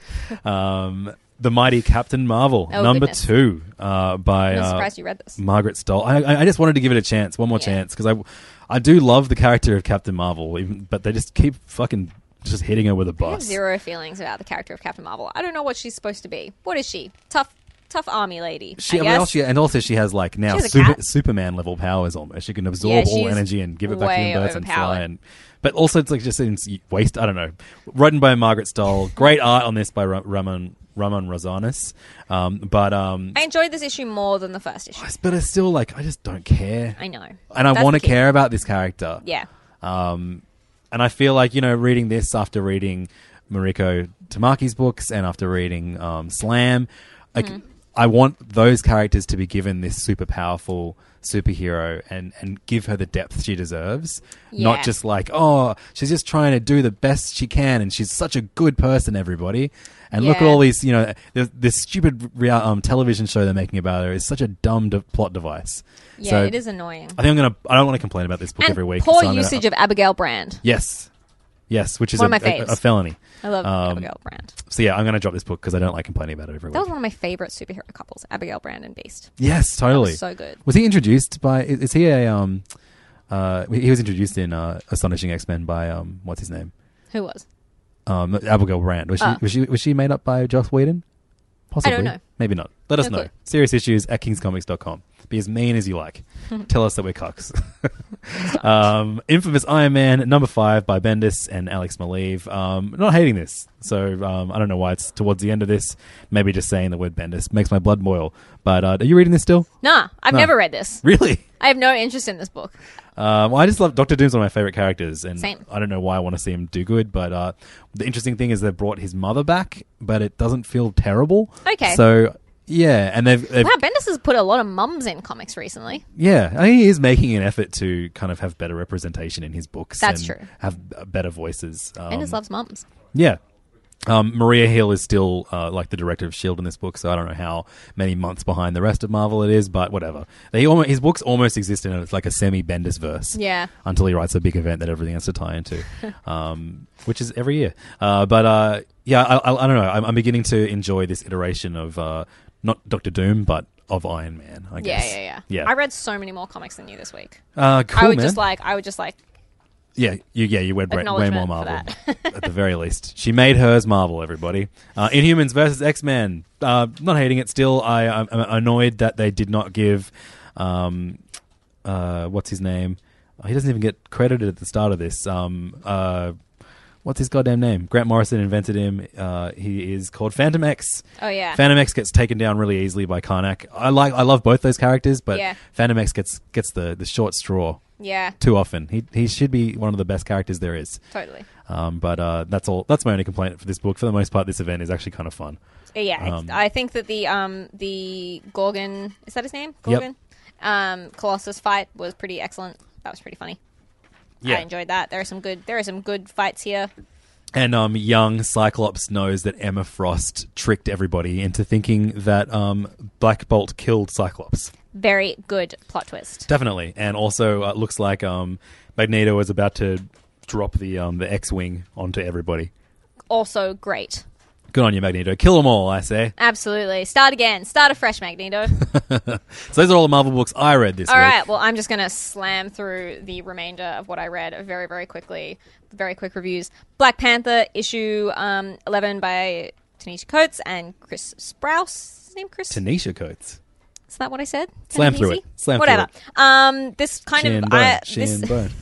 Um, The Mighty Captain Marvel, Oh, number goodness. two, uh, by I'm uh, surprised you read this. Margaret Stoll. I, I I just wanted to give it a chance, one more Yeah. chance, because I, I do love the character of Captain Marvel, even, but they just keep fucking just hitting her with a I have bus. zero feelings about the character of Captain Marvel. I don't know what she's supposed to be. What is she? Tough, tough army lady. She, I well, guess. she, and also she has like now She has a super, cat. Superman level powers almost. She can absorb Yeah, all she's energy and give it back to way the birds and fly. overpowered. And, but also it's like just seems waste. I don't know. Written by Margaret Stoll. Great art on this by Ra- Ramon Ramon Rosanes. Um, but um, I enjoyed this issue more than the first issue. but it's still like I just don't care. I know. And I That's want to the key. care about this character. Yeah. Um, and I feel like, you know, reading this after reading Mariko Tamaki's books and after reading um, Slam, like, Mm-hmm. I want those characters to be given this super powerful superhero and, and give her the depth she deserves. Yeah. Not just like, oh, she's just trying to do the best she can and she's such a good person, everybody. And look at Yeah. all these, you know, this, this stupid rea- um, television show they're making about her is such a dumb de- plot device. Yeah, So it is annoying. I think I'm going to, I don't want to complain about this book And every week. poor so I'm gonna- usage of Abigail Brand. Yes. Yes, which is One a, of my a, faves. a felony. I love Um, Abigail Brand. So yeah, I'm going to drop this book because I don't like complaining about it every That week. was one of my favorite superhero couples, Abigail Brand and Beast. Yes, totally. was so good. Was he introduced by? Is, is he a um? Uh, he was introduced in uh, Astonishing X-Men by um, what's his name? Who was? Um, Abigail Brand. Was she? Oh. Was she? Was she made up by Joss Whedon? Possibly. know. Maybe not. Let us No know. clue. Serious issues at kings comics dot com. Be as mean as you like. Tell us that we're cucks. um, Infamous Iron Man, number five by Bendis and Alex Maleev. Um, not hating this. So um, I don't know why it's towards the end of this. Maybe just saying the word Bendis makes my blood boil. But uh, are you reading this still? Nah, I've No. never read this. Really? I have no interest in this book. Um, I just love Doctor Doom's one of my favorite characters, and Same. I don't know why I want to see him do good. But uh, the interesting thing is they brought his mother back, but it doesn't feel terrible. Okay. So yeah, and they've, they've Wow, Bendis has put a lot of mums in comics recently. yeah, I think he is making an effort to kind of have better representation in his books. That's and true. Have uh, better voices. Um, Bendis loves mums. Yeah. Um, Maria Hill is still uh, like the director of S H I E L D in this book, so I don't know how many months behind the rest of Marvel it is, but whatever. They almost, his books almost exist in a, like a semi-Bendis verse. Yeah. Until he writes a big event that everything has to tie into, um, which is every year. Uh, but uh, yeah, I, I, I don't know. I'm, I'm beginning to enjoy this iteration of uh, not Doctor Doom, but of Iron Man. I Yeah, guess. yeah, yeah, Yeah. I read so many more comics than you this week. Uh, cool, I would man. just like, I would just like, Yeah, you, yeah, you read way, way Acknowledgement more for Marvel, that. at the very least. She made hers Marvel, everybody. Uh, Inhumans versus X-Men. Uh, not hating it still. I, I'm I'm annoyed that they did not give, um, uh, what's his name? Uh, he doesn't even get credited at the start of this. Um, uh, what's his goddamn name? Grant Morrison invented him. Uh, he is called Phantom X. oh yeah. Phantom X gets taken down really easily by Karnak. I like, I love both those characters, but Yeah. Phantom X gets gets the, the short straw yeah, too often. He he should be one of the best characters there is. totally. Um, but uh, that's all. That's my only complaint for this book. For the most part, this event is actually kind of fun. Yeah, it's- Um, I think that the um the Gorgon, is that his name? Gorgon? Um, Colossus fight was pretty excellent. That was pretty funny. Yeah. I enjoyed that. There are some good there are some good fights here. And um, young Cyclops knows that Emma Frost tricked everybody into thinking that um, Black Bolt killed Cyclops. Very good plot twist. Definitely. And also, uh, looks like um, Magneto is about to drop the um, the X-Wing onto everybody. Also great. Good on you, Magneto. Kill them all, I say. Absolutely. Start again. Start afresh, Magneto. So those are all the Marvel books I read this All week. right. Well, I'm just going to slam through the remainder of what I read very, very quickly. Very quick reviews. Black Panther, issue um, eleven by Tanisha Coates and Chris Sprouse. Is his name Chris? Tanisha Coates. Is that what I said? Slam Kind of through easy? it. Slam Whatever. through Um, this kind Shin of bone. I, Shin this, bone.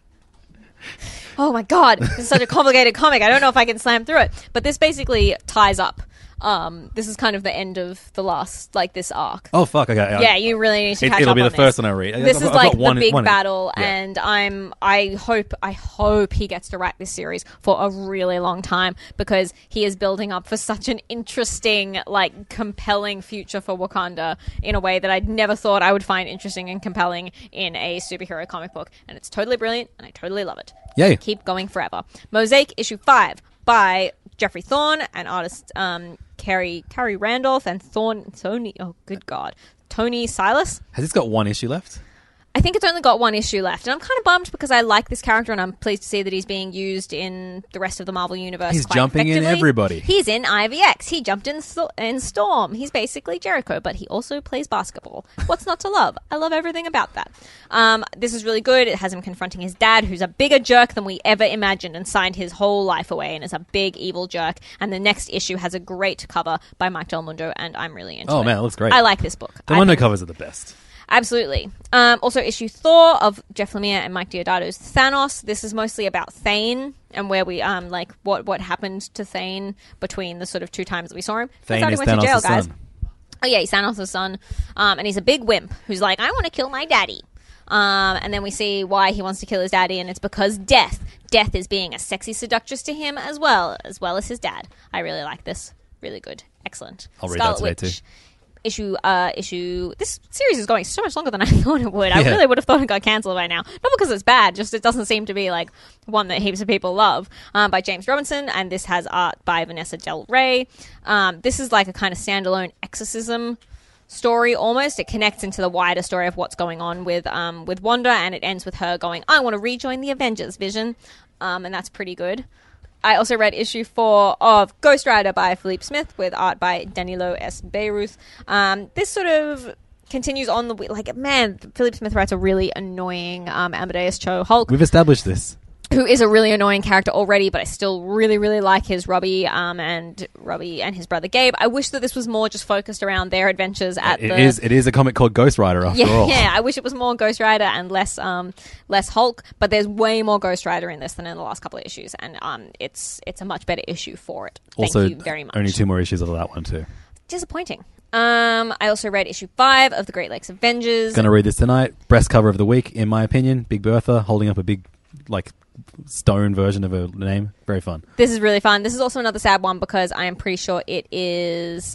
Oh my god, this is such a complicated comic. I don't know if I can slam through it. But this basically ties up. Um, this is kind of the end of the last, like, this arc. Oh, fuck. Okay. Yeah, you really need to It, catch it'll up be on the first this. one I read. This I've, is I've like got one, the big one, battle, yeah. and I'm I hope I hope he gets to write this series for a really long time, because he is building up for such an interesting, like, compelling future for Wakanda in a way that I'd never thought I would find interesting and compelling in a superhero comic book, and it's totally brilliant, and I totally love it. Yay. Keep going forever. Mosaic issue five by Jeffrey Thorne and artist um, Carrie Carrie Randolph and Thorne Tony. Oh, good God, Tony Silas. Has this got one issue left? I think it's only got one issue left, and I'm kind of bummed because I like this character, and I'm pleased to see that he's being used in the rest of the Marvel universe. He's quite jumping in effectively. everybody. He's in I V X. He jumped in Th- in Storm. He's basically Jericho, but he also plays basketball. What's not to love? I love everything about that. Um, this is really good. It has him confronting his dad, who's a bigger jerk than we ever imagined, and signed his whole life away, and is a big evil jerk. And the next issue has a great cover by Mike Del Mundo, and I'm really into Oh, it. man, it looks great. I like this book. The I Mundo think- covers are the best. Absolutely. Um, also, issue Thor of Jeff Lemire and Mike Deodato's Thanos. This is mostly about Thane and where we, um, like, what, what happened to Thane between the sort of two times that we saw him. Thane Turns out he is went to jail, Thanos' guys. son. Oh, yeah, he's Thanos' son. Um, and he's a big wimp who's like, I want to kill my daddy. Um, and then we see why he wants to kill his daddy, and it's because Death. Death is being a sexy seductress to him as well, as well as his dad. I really like this. Really good. Excellent. I'll read that Scarlet today, Witch. too. Issue, uh, issue. This series is going so much longer than I thought it would. I Yeah. really would have thought it got cancelled by now. Not because it's bad, just it doesn't seem to be like one that heaps of people love. Um, by James Robinson, and this has art by Vanessa Del Rey. Um, this is like a kind of standalone exorcism story almost. It connects into the wider story of what's going on with um with Wanda, and it ends with her going, "I want to rejoin the Avengers." Vision, um, and that's pretty good. I also read issue four of Ghost Rider by Philippe Smith with art by Danilo S. Beyruth. Um, this sort of continues on the... Like, man, Philippe Smith writes a really annoying um, Amadeus Cho Hulk, We've established this. who is a really annoying character already, but I still really, really like his Robbie um, and Robbie and his brother Gabe. I wish that this was more just focused around their adventures at It the... is. It is a comic called Ghost Rider, after Yeah, all. yeah, I wish it was more Ghost Rider and less um less Hulk, but there's way more Ghost Rider in this than in the last couple of issues, and um it's it's a much better issue for it. Thank Also, you very much. only two more issues of that one too. Disappointing. Um, I also read issue five of the Great Lakes Avengers. Going to read this tonight. Breast cover of the week, in my opinion. Big Bertha holding up a big, like, stone version of her name. Very fun. This is really fun. This is also another sad one because I am pretty sure it is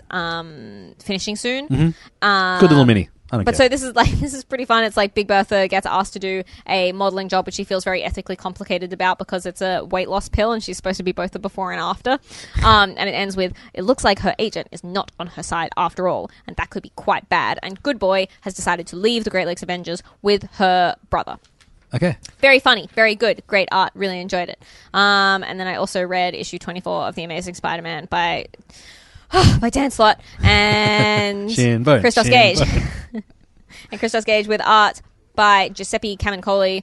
um finishing soon. Mm-hmm. Um, Good little mini. I don't But care. so this is like this is pretty fun. It's like Big Bertha gets asked to do a modeling job, which she feels very ethically complicated about because it's a weight loss pill, and she's supposed to be both the before and after. Um, and it ends with, it looks like her agent is not on her side after all, and that could be quite bad. And Good Boy has decided to leave the Great Lakes Avengers with her brother. Okay. Very funny, very good, great art. Really enjoyed it. Um, and then I also read issue twenty-four of The Amazing Spider-Man by by Dan Slott and Shin bone, Christos shin Gage. bone. And Christos Gage with art by Giuseppe Camincoli.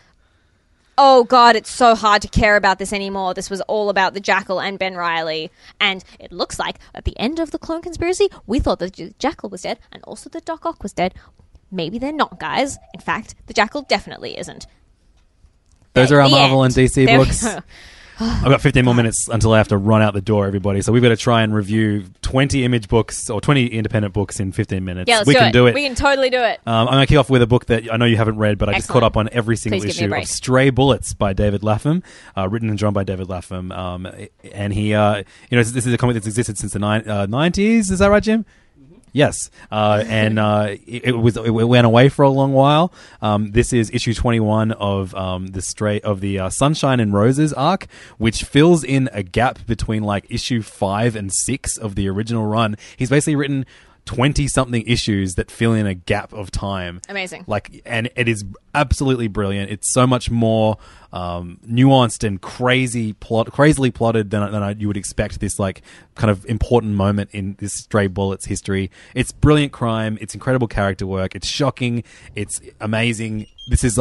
Oh God, it's so hard to care about this anymore. This was all about the Jackal and Ben Reilly. And it looks like at the end of the Clone Conspiracy, we thought that the Jackal was dead and also that Doc Ock was dead. Maybe they're not, guys. In fact, the Jackal definitely isn't. Those At are our the Marvel end. and D C There we books. go. I've got fifteen more minutes until I have to run out the door, everybody. So we've got to try and review twenty image books or twenty independent books in fifteen minutes. Yeah, let's we do can it. do it. We can totally do it. Um, I'm going to kick off with a book that I know you haven't read, but I just Excellent. caught up on every single Please give me a issue break. of Stray Bullets by David Lapham, uh, written and drawn by David Lapham. Um, and he, uh, you know, this is a comic that's existed since the ni- uh, nineties. Is that right, Jim? Yes, uh, and uh, it, it was it went away for a long while. Um, this is issue twenty-one of um, the stray of the uh, Sunshine and Roses arc, which fills in a gap between like issue five and six of the original run. He's basically written twenty something issues that fill in a gap of time. Amazing. Like, and it is absolutely brilliant. It's so much more um, nuanced and crazy plot, crazily plotted than, than I, you would expect. This like kind of important moment in this Stray Bullets history. It's brilliant crime. It's incredible character work. It's shocking. It's amazing. This is like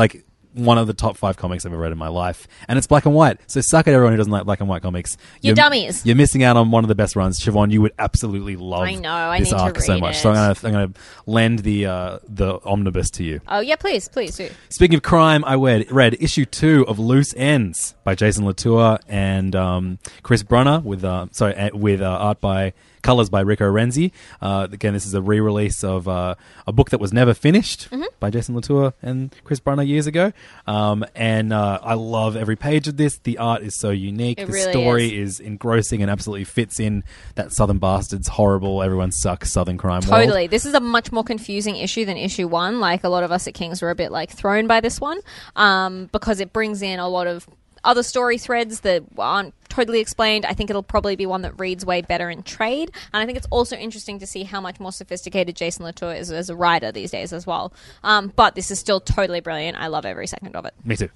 one of the top five comics I've ever read in my life, and it's black and white. So suck it, everyone who doesn't like black and white comics. You're, you're dummies. You're missing out on one of the best runs. Siobhan, you would absolutely love I know, I this need to arc so read much. it. So I'm gonna I'm gonna lend the uh, the omnibus to you. Oh yeah, please, please do. Speaking of crime, I read, read issue two of Loose Ends by Jason Latour and um, Chris Brunner with uh, sorry uh, with uh, art by. Colors by Rico Renzi. Uh, again, this is a re-release of uh, a book that was never finished mm-hmm. by Jason Latour and Chris Brunner years ago. Um, and uh, I love every page of this. The art is so unique. It the really story is. is engrossing and absolutely fits in that Southern Bastards horrible, everyone sucks Southern crime Totally. world. This is a much more confusing issue than issue one. Like, a lot of us at Kings were a bit like thrown by this one um, because it brings in a lot of other story threads that aren't totally explained. I think it'll probably be one that reads way better in trade. And I think it's also interesting to see how much more sophisticated Jason Latour is as a writer these days as well. Um, but this is still totally brilliant. I love every second of it. Me too.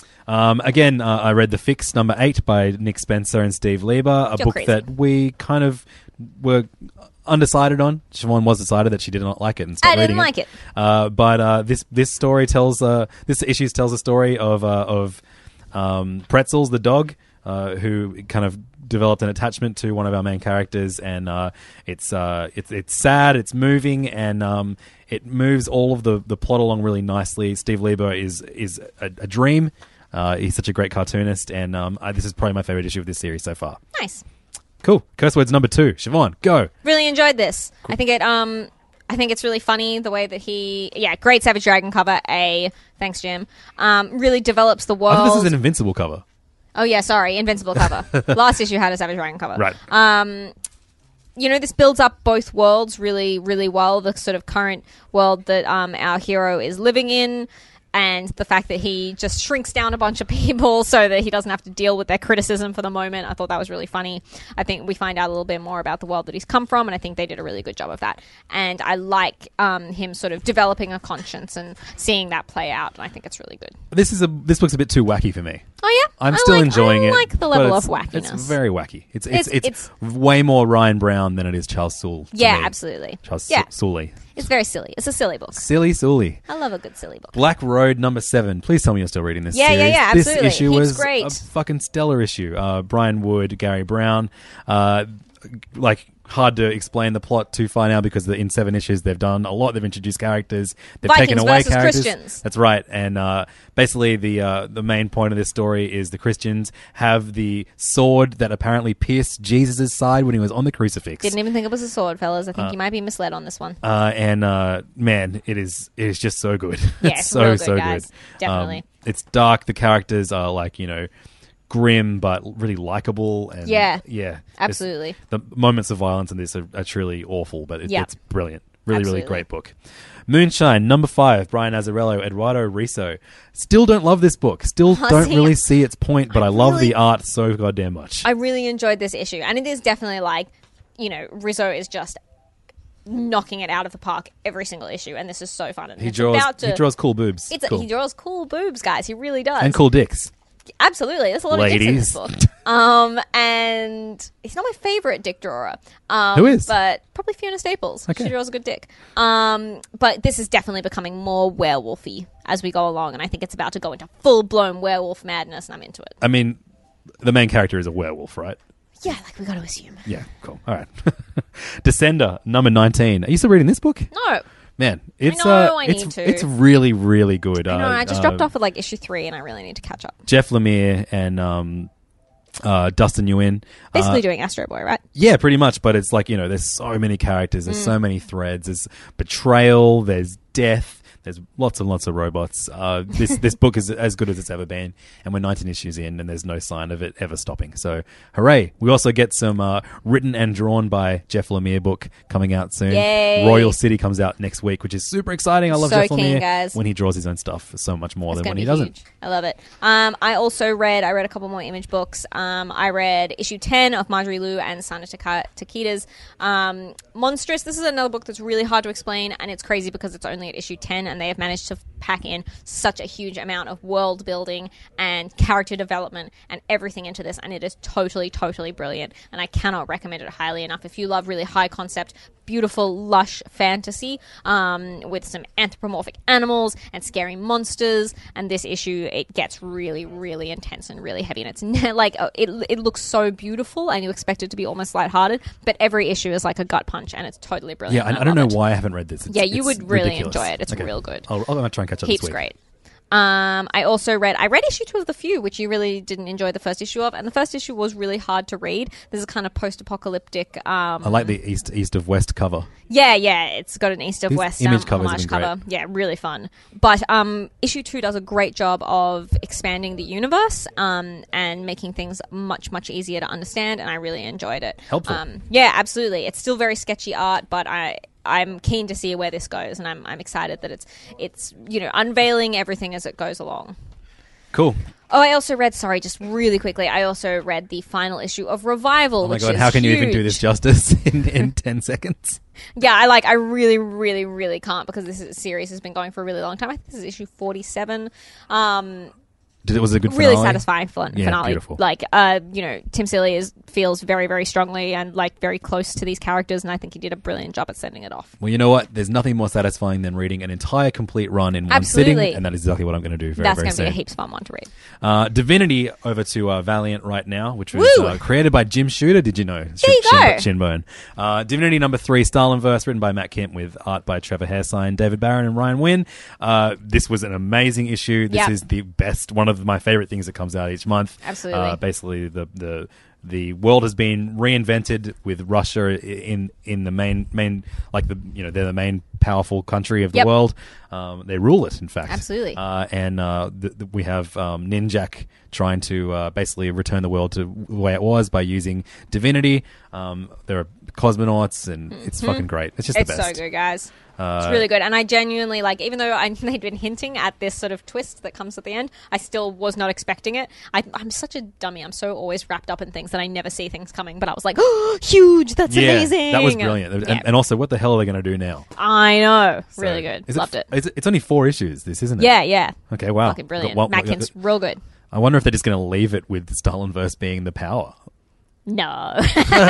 Um, again, uh, I read The Fix number eight by Nick Spencer and Steve Lieber, a You're book crazy. that we kind of were undecided on. Siobhan was decided that she did not like it and stopped I didn't reading like it. Uh, but uh, this this story tells uh, this issue tells a story of uh, of um, Pretzels, the dog, uh, who kind of developed an attachment to one of our main characters, and uh, it's uh, it's it's sad, it's moving, and um, it moves all of the, the plot along really nicely. Steve Lieber is is a, a dream. Uh, he's such a great cartoonist, and um, I, this is probably my favorite issue of this series so far. Nice. Cool. Curse words number two. Siobhan, go. Really enjoyed this. I think it. Um, I think it's really funny the way that he. Yeah, great Savage Dragon cover. A thanks, Jim. Um, really develops the world. I think this is an Invincible cover. Oh yeah, sorry, Invincible cover. Last issue had a Savage Dragon cover. Right. Um, you know, this builds up both worlds really, really well. The sort of current world that um, our hero is living in, and the fact that he just shrinks down a bunch of people so that he doesn't have to deal with their criticism for the moment. I thought that was really funny. I think we find out a little bit more about the world that he's come from, and I think they did a really good job of that. And I like um, him sort of developing a conscience and seeing that play out, and I think it's really good. This is a this book's a bit too wacky for me. Oh yeah, I'm I still like, enjoying I it. like the but level of it's- wackiness. It's very wacky. It's it's It's- it's, way more Ryan Brown than it is Charles Soule. to Yeah, me. absolutely. Charles Yeah. Soule. It's very silly. It's a silly book. Silly Soule. I love a good silly book. Black Road number seven. Please tell me you're still reading this Yeah, yeah, series. yeah, This absolutely. issue Heaps was great. a fucking stellar issue. Uh, Brian Wood, Gary Brown. Uh, like, hard to explain the plot too far now because the, in seven issues they've done a lot. They've introduced characters. They've Vikings taken away versus characters. Christians. That's right. And uh, basically the uh, the main point of this story is the Christians have the sword that apparently pierced Jesus' side when he was on the crucifix. Didn't even think it was a sword, fellas. I think you might be misled on this one. Uh, and uh, man, it is it is just so good. Yeah, it's it's so real good, so guys. good. Definitely. Um, it's dark. The characters are like you know grim but really likable. And Yeah. yeah, It's- Absolutely. The moments of violence in this are, are truly awful, but it, Yeah. it's brilliant. Really, Absolutely. really great book. Moonshine, number five, Brian Azzarello, Eduardo Riso. Still don't love this book. Still Oh, don't see, really see its point, but I, I love really- the art so goddamn much. I really enjoyed this issue. And it is definitely like, you know, Rizzo is just knocking it out of the park every single issue. And this is so fun. And he it's draws about to, he draws cool boobs. It's a, Cool. He draws cool boobs, guys. He really does. and cool dicks. Absolutely. There's a lot Ladies. of dicks in this book. Um, and he's not my favorite dick drawer. Um, Who is? But probably Fiona Staples. Okay. She draws a good dick. Um, but this is definitely becoming more werewolfy as we go along. And I think it's about to go into full-blown werewolf madness, and I'm into it. I mean, the main character is a werewolf, right? Yeah, like we got to assume. Yeah, cool. All right. Descender, number nineteen. Are you still reading this book? No. Man, it's know, uh, I it's need to. it's really really good. I know, uh, I just uh, dropped off at like issue three, and I really need to catch up. Jeff Lemire and um, uh, Dustin Nguyen. Basically uh, doing Astro Boy, right? yeah, pretty much. But it's like you know, there's so many characters, there's so many threads. There's betrayal, there's death. There's lots and lots of robots. Uh, this this book is as good as it's ever been, and we're nineteen issues in, and there's no sign of it ever stopping. So, hooray! We also get some uh, written and drawn by Jeff Lemire book coming out soon. Yay. Royal City comes out next week, which is super exciting. I love So Jeff keen, Lemire guys. when he draws his own stuff so much more It's than gonna when be he doesn't. huge. I love it. Um, I also read, I read a couple more Image books. Um, I read issue ten of Marjorie Liu and Sana Taka- Takeda's um, Monstrous. This is another book that's really hard to explain, and it's crazy because it's only at issue ten, and they have managed to pack in such a huge amount of world building and character development and everything into this, and it is totally, totally brilliant, and I cannot recommend it highly enough. If you love really high concept, beautiful, lush fantasy um, with some anthropomorphic animals and scary monsters, and this issue, it gets really, really intense and really heavy, and it's like, it, it looks so beautiful, and you expect it to be almost lighthearted, but every issue is like a gut punch, and it's totally brilliant. Yeah, I, I, I don't love know it. why I haven't read this. It's, yeah, you it's would really ridiculous. enjoy it. It's Okay. real good. I'll, I'll try and catch up Heaps this week. great. Um, I also read, I read issue two of The Few, which you really didn't enjoy the first issue of, and the first issue was really hard to read. This is kind of post-apocalyptic. Um, I like the east east of west cover. Yeah, yeah, it's got an east of These west image um, covers have homage been cover. great. Yeah, really fun. But um, issue two does a great job of expanding the universe um, and making things much, much easier to understand, and I really enjoyed it. Helpful. Um, yeah, absolutely. It's still very sketchy art, but I... I'm keen to see where this goes, and I'm I'm excited that it's it's you know unveiling everything as it goes along. Cool. Oh, I also read. Sorry, just really quickly. I also read the final issue of Revival. Oh my which god, is how can you even do huge. this justice in, in ten seconds? Yeah, I like. I really, really, really can't because this is, series has been going for a really long time. I think this is issue forty-seven. Um, Did it was it a good really finale? satisfying fin- Yeah, finale. beautiful. Like, uh, you know, Tim Seeley is feels very, very strongly and like very close to these characters, and I think he did a brilliant job at sending it off. Well, you know what? There's nothing more satisfying than reading an entire complete run in one Absolutely. sitting, and that is exactly what I'm going to do very, That's very going to be a soon. heaps fun one to read. Uh, Divinity over to uh, Valiant right now, which was Woo! uh, created by Jim Shooter. Did you know? There you go. Shinbone. Uh, Divinity number three, Stalinverse, written by Matt Kemp with art by Trevor Hairsine, David Barron, and Ryan Wynn. Uh, this was an amazing issue. This Yep. is the best, one of my favorite things that comes out each month. Absolutely. Uh, basically, the the the world has been reinvented with Russia in in the main main like the you know they're the main powerful country of the Yep. world. Um, they rule it, in fact. Absolutely. Uh, and uh, th- th- we have um, Ninjak trying to uh, basically return the world to the way it was by using divinity. Um, there are cosmonauts, and it's fucking great. It's just It's the best. so good, guys. Uh, it's really good, and I genuinely like. Even though I, they'd been hinting at this sort of twist that comes at the end, I still was not expecting it. I, I'm such a dummy. I'm so always wrapped up in things that I never see things coming. But I was like, oh, huge! That's Yeah, amazing. that was brilliant. And, Yeah. and also, what the hell are they going to do now? I know, So, really good. is Loved it. It's, it's only four issues, this, isn't it? Yeah, yeah. Okay, wow. Fucking brilliant. Well, Matt well, Kemp's real good. I wonder if they're just going to leave it with Stalinverse being the power. No.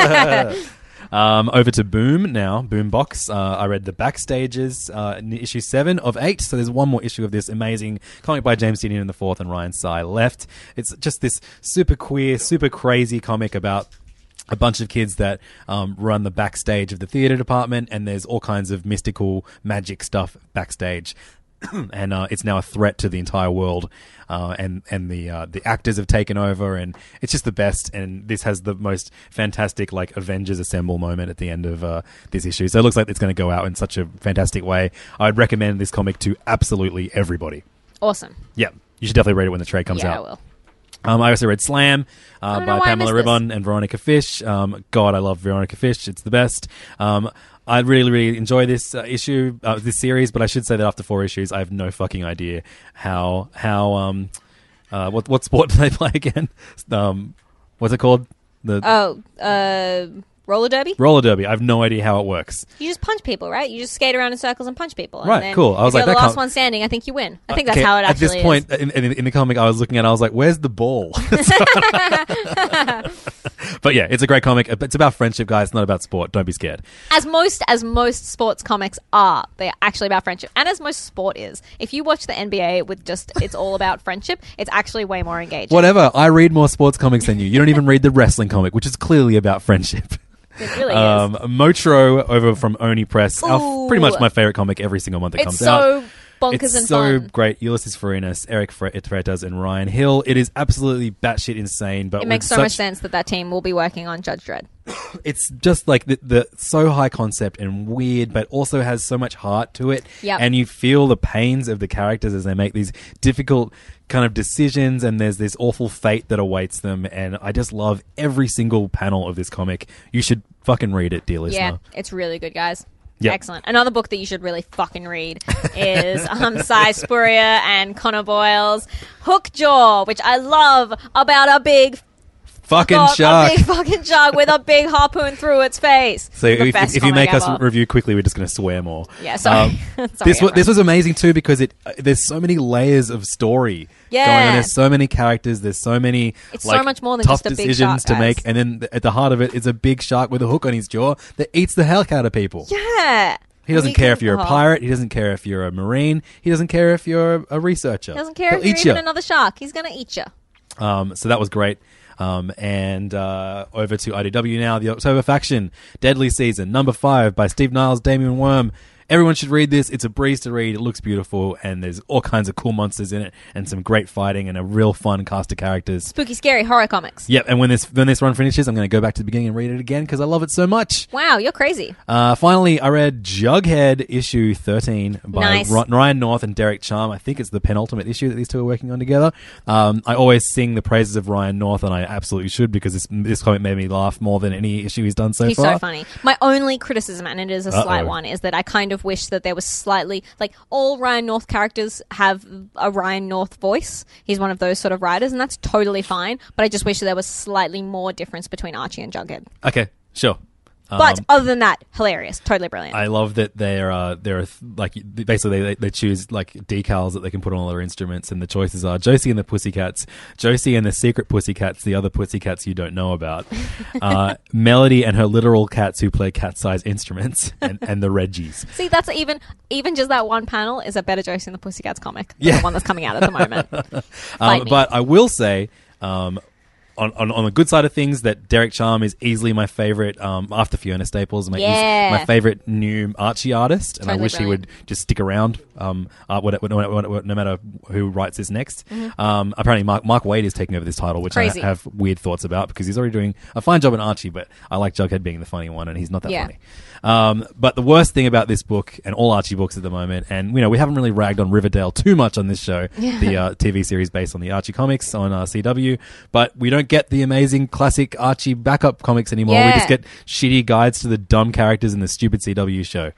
Um, over to Boom now, Boombox. Uh, I read the Backstages uh, in issue seven of eight, so there's one more issue of this amazing comic by James Tynion in the fourth and Ryan Tsai left. It's just this super queer, super crazy comic about a bunch of kids that um, run the backstage of the theater department, and there's all kinds of mystical magic stuff backstage. And uh, it's now a threat to the entire world, uh, and and the uh, the actors have taken over, and it's just the best. And this has the most fantastic like Avengers Assemble moment at the end of uh, this issue. So it looks like it's going to go out in such a fantastic way. I'd recommend this comic to absolutely everybody. Awesome. Yeah, you should definitely read it when the trade comes yeah, out. I will. Um, I also read Slam uh, don't know by why I Pamela missed this. Ribbon and Veronica Fish. Um, God, I love Veronica Fish. It's the best. Um, I really, really enjoy this uh, issue, uh, this series, but I should say that after four issues, I have no fucking idea how, how, um, uh, what, what sport do they play again? Um, what's it called? The Oh, uh, roller derby? roller derby. I have no idea how it works. You just punch people, right? You just skate around in circles and punch people. And Right, then cool. I was if like, you're the that last can't- one standing, I think you win. I think that's Okay, how it at actually this point in, in, in the comic I was looking at, I was like, "Where's the ball?" But yeah, it's a great comic. It's about friendship, guys. It's not about sport. Don't be scared. is. As most as most sports comics are, they're actually about friendship. And as most sport is. If you watch the N B A with just it's all about friendship, it's actually way more engaging. Whatever. I read more sports comics than you. You don't even read the wrestling comic, which is clearly about friendship. It really Um, is. Motro over from Oni Press. Our, Ooh. pretty much my favorite comic every single month that It's comes so out. bonkers It's and so fun. great. Ulysses Farinas, Eric Fre- Freitas, and Ryan Hill. It is absolutely batshit insane. But It makes with so such, much sense that that team will be working on Judge Dredd. It's just like the, the so high concept and weird, but also has so much heart to it. Yep. And you feel the pains of the characters as they make these difficult kind of decisions, and there's this awful fate that awaits them. And I just love every single panel of this comic. You should fucking read it, dear listener. Yeah, it's really good, guys. Yep. Excellent. Another book that you should really fucking read is um, Cy Spurrier and Connor Boyle's Hookjaw, which I love, about a big Fucking got shark. A big fucking shark with a big harpoon through its face. So The if, best if you comic make us ever. review quickly, we're just going to swear more. Yeah, sorry. Um, sorry this was everyone. this was amazing too because it uh, there's so many layers of story Yeah. going on. There's so many characters. There's so many It's so like, much more than tough just a big decisions shark, to guys. make, and then th- at the heart of it is a big shark with a hook on his jaw that eats the hell out of people. Yeah. He doesn't You care can- if you're a oh. pirate. He doesn't care if you're a marine. He doesn't care if you're a, a researcher. He doesn't care He'll if you're eat even ya. another shark. He's going to eat you. Um, so that was great. Um, and uh, over to I D W now, the October Faction, Deadly Season, number five by Steve Niles, Damian Worm. Everyone should read this. It's a breeze to read. It looks beautiful, and there's all kinds of cool monsters in it, and some great fighting, and a real fun cast of characters. Spooky, scary horror comics. Yep, and when this when this run finishes, I'm going to go back to the beginning and read it again because I love it so much. Wow, you're crazy. Uh, finally, I read Jughead issue thirteen by Nice. Ry- Ryan North and Derek Charm. I think it's the penultimate issue that these two are working on together. Um, I always sing the praises of Ryan North, and I absolutely should because this this comic made me laugh more than any issue he's done so He's far. so funny. My only criticism, and it is a slight Uh-oh. one, is that I kind of wish that there was slightly, like, all Ryan North characters have a Ryan North voice. He's one of those sort of writers, and that's totally fine. But I just wish that there was slightly more difference between Archie and Jughead. Okay, sure. But Um, other than that, hilarious, totally brilliant. I love that they're uh, they're like basically they, they choose like decals that they can put on all their instruments, and the choices are Josie and the Pussycats, Josie and the secret Pussycats, the other Pussycats you don't know about, uh, Melody and her literal cats who play cat-sized instruments, and, and the Reggies. See, that's even even just that one panel is a better Josie and the Pussycats comic than Yeah. the one that's coming out at the moment. Um, Fight me. but I will say. Um, On, on on the good side of things, that Derek Charm is easily my favorite um, after Fiona Staples. My, Yeah. he's my favorite new Archie artist, and I Totally wish brilliant. he would just stick around. Um, uh, what, what, what, what, what, no matter who writes this next. Mm-hmm. Um, apparently, Mark Mark Waid is taking over this title, which I Crazy. have weird thoughts about because he's already doing a fine job in Archie, but I like Jughead being the funny one, and he's not that Yeah. funny. Um, but the worst thing about this book and all Archie books at the moment, and you know, we haven't really ragged on Riverdale too much on this show, the uh, T V series based on the Archie comics on uh, C W, but we don't get the amazing classic Archie backup comics anymore. We Yeah. just get shitty guides to the dumb characters in the stupid C W show.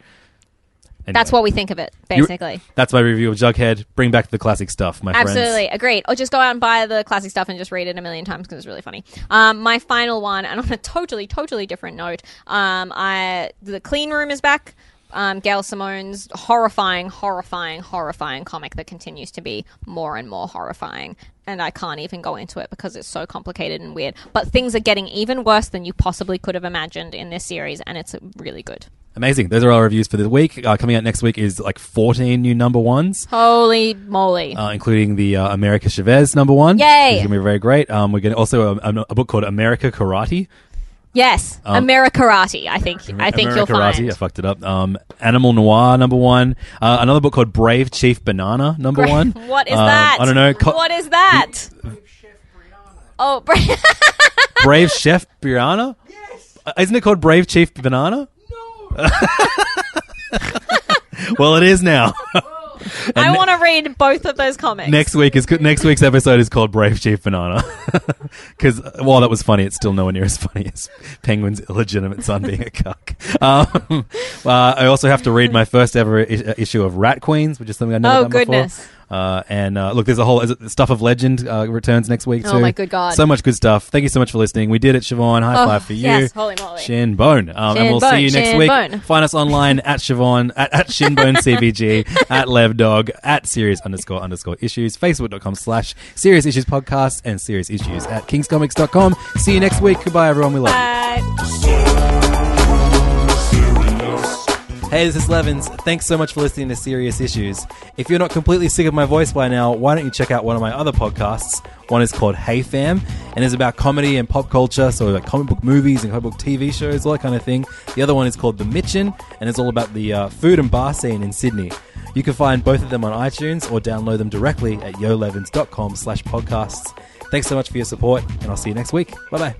That's Anyway. what we think of it, You- basically. That's my review of Jughead. Bring back the classic stuff, my friends. Absolutely, agreed. Or just go out and buy the classic stuff and just read it a million times because it's really funny. Um, my final one, and on a totally, totally different note, um, I the Clean Room is back. Um, Gail Simone's horrifying, horrifying, horrifying comic that continues to be more and more horrifying. And I can't even go into it because it's so complicated and weird. But things are getting even worse than you possibly could have imagined in this series, and it's really good. Amazing. Those are our reviews for the week. Uh, coming out next week is like fourteen new number ones. Holy moly. Uh, including the uh, America Chavez number one. Yay! It's going to be very great. Um, we're going to also a, a, a book called America Karate. Yes, Um, Americarati, I think. I think you'll Americarati, find. I fucked it up. Um, Animal Noir number one. Uh, another book called Brave Chief Banana number Great. one. What is Um, that? I don't know. Co- what is that? Oh, Bra- Brave Chef Brianna? Yes. Uh, isn't it called Brave Chief Banana? No. Well, it is now. I want to read both of those comics. Next week is next week's episode is called Brave Chief Banana, because while that was funny, it's still nowhere near as funny as Penguin's illegitimate son being a cuck. Um, uh, I also have to read my first ever I- issue of Rat Queens, which is something I've never Oh, done goodness. before. Uh, and uh, look, there's a whole is it Stuff of Legend uh, returns next week too. Oh, my good God. So much good stuff. Thank you so much for listening. We did it, Siobhan. High Oh, five for you. yes, holy moly. Shin bone. Um, Shin and we'll bone, see you next shin week. bone. Find us online at Siobhan, at, at Shinbone C B G, at LevDog, at serious underscore underscore issues, facebook.com slash serious issues podcast, and serious issues at kingscomics dot com. See you next week. Goodbye, everyone. We love you. Bye. Hey, this is Levins. Thanks so much for listening to Serious Issues. If you're not completely sick of my voice by now, why don't you check out one of my other podcasts? One is called Hey Fam, and is about comedy and pop culture, so like comic book movies and comic book T V shows, all that kind of thing. The other one is called The Mitchin, and it's all about the uh, food and bar scene in Sydney. You can find both of them on iTunes or download them directly at yolevins.com slash podcasts. Thanks so much for your support, and I'll see you next week. Bye-bye.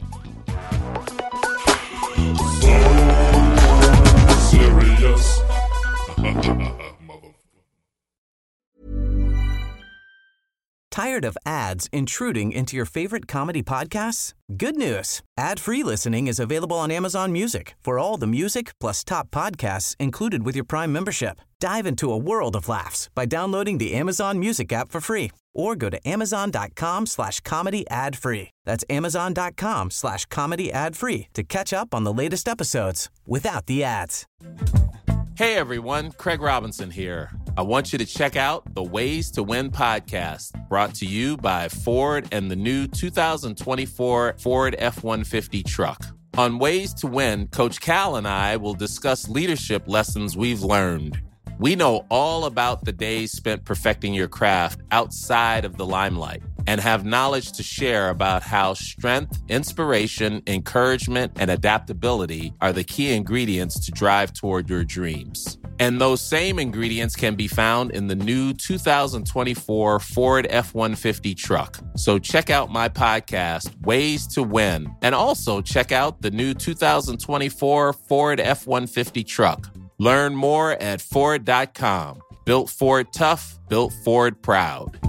Tired of ads intruding into your favorite comedy podcasts? Good news. Ad-free listening is available on Amazon Music for all the music plus top podcasts included with your Prime membership. Dive into a world of laughs by downloading the Amazon Music app for free or go to amazon.com slash comedy ad free. That's amazon.com slash comedy ad free to catch up on the latest episodes without the ads. Hey everyone, Craig Robinson here. I want you to check out the Ways to Win podcast, brought to you by Ford and the new two thousand twenty-four Ford F one fifty truck. On Ways to Win, Coach Cal and I will discuss leadership lessons we've learned. We know all about the days spent perfecting your craft outside of the limelight and have knowledge to share about how strength, inspiration, encouragement, and adaptability are the key ingredients to drive toward your dreams. And those same ingredients can be found in the new two thousand twenty-four Ford F one fifty truck. So check out my podcast, Ways to Win, and also check out the new two thousand twenty-four Ford F one fifty truck. Learn more at Ford dot com. Built Ford tough, built Ford proud.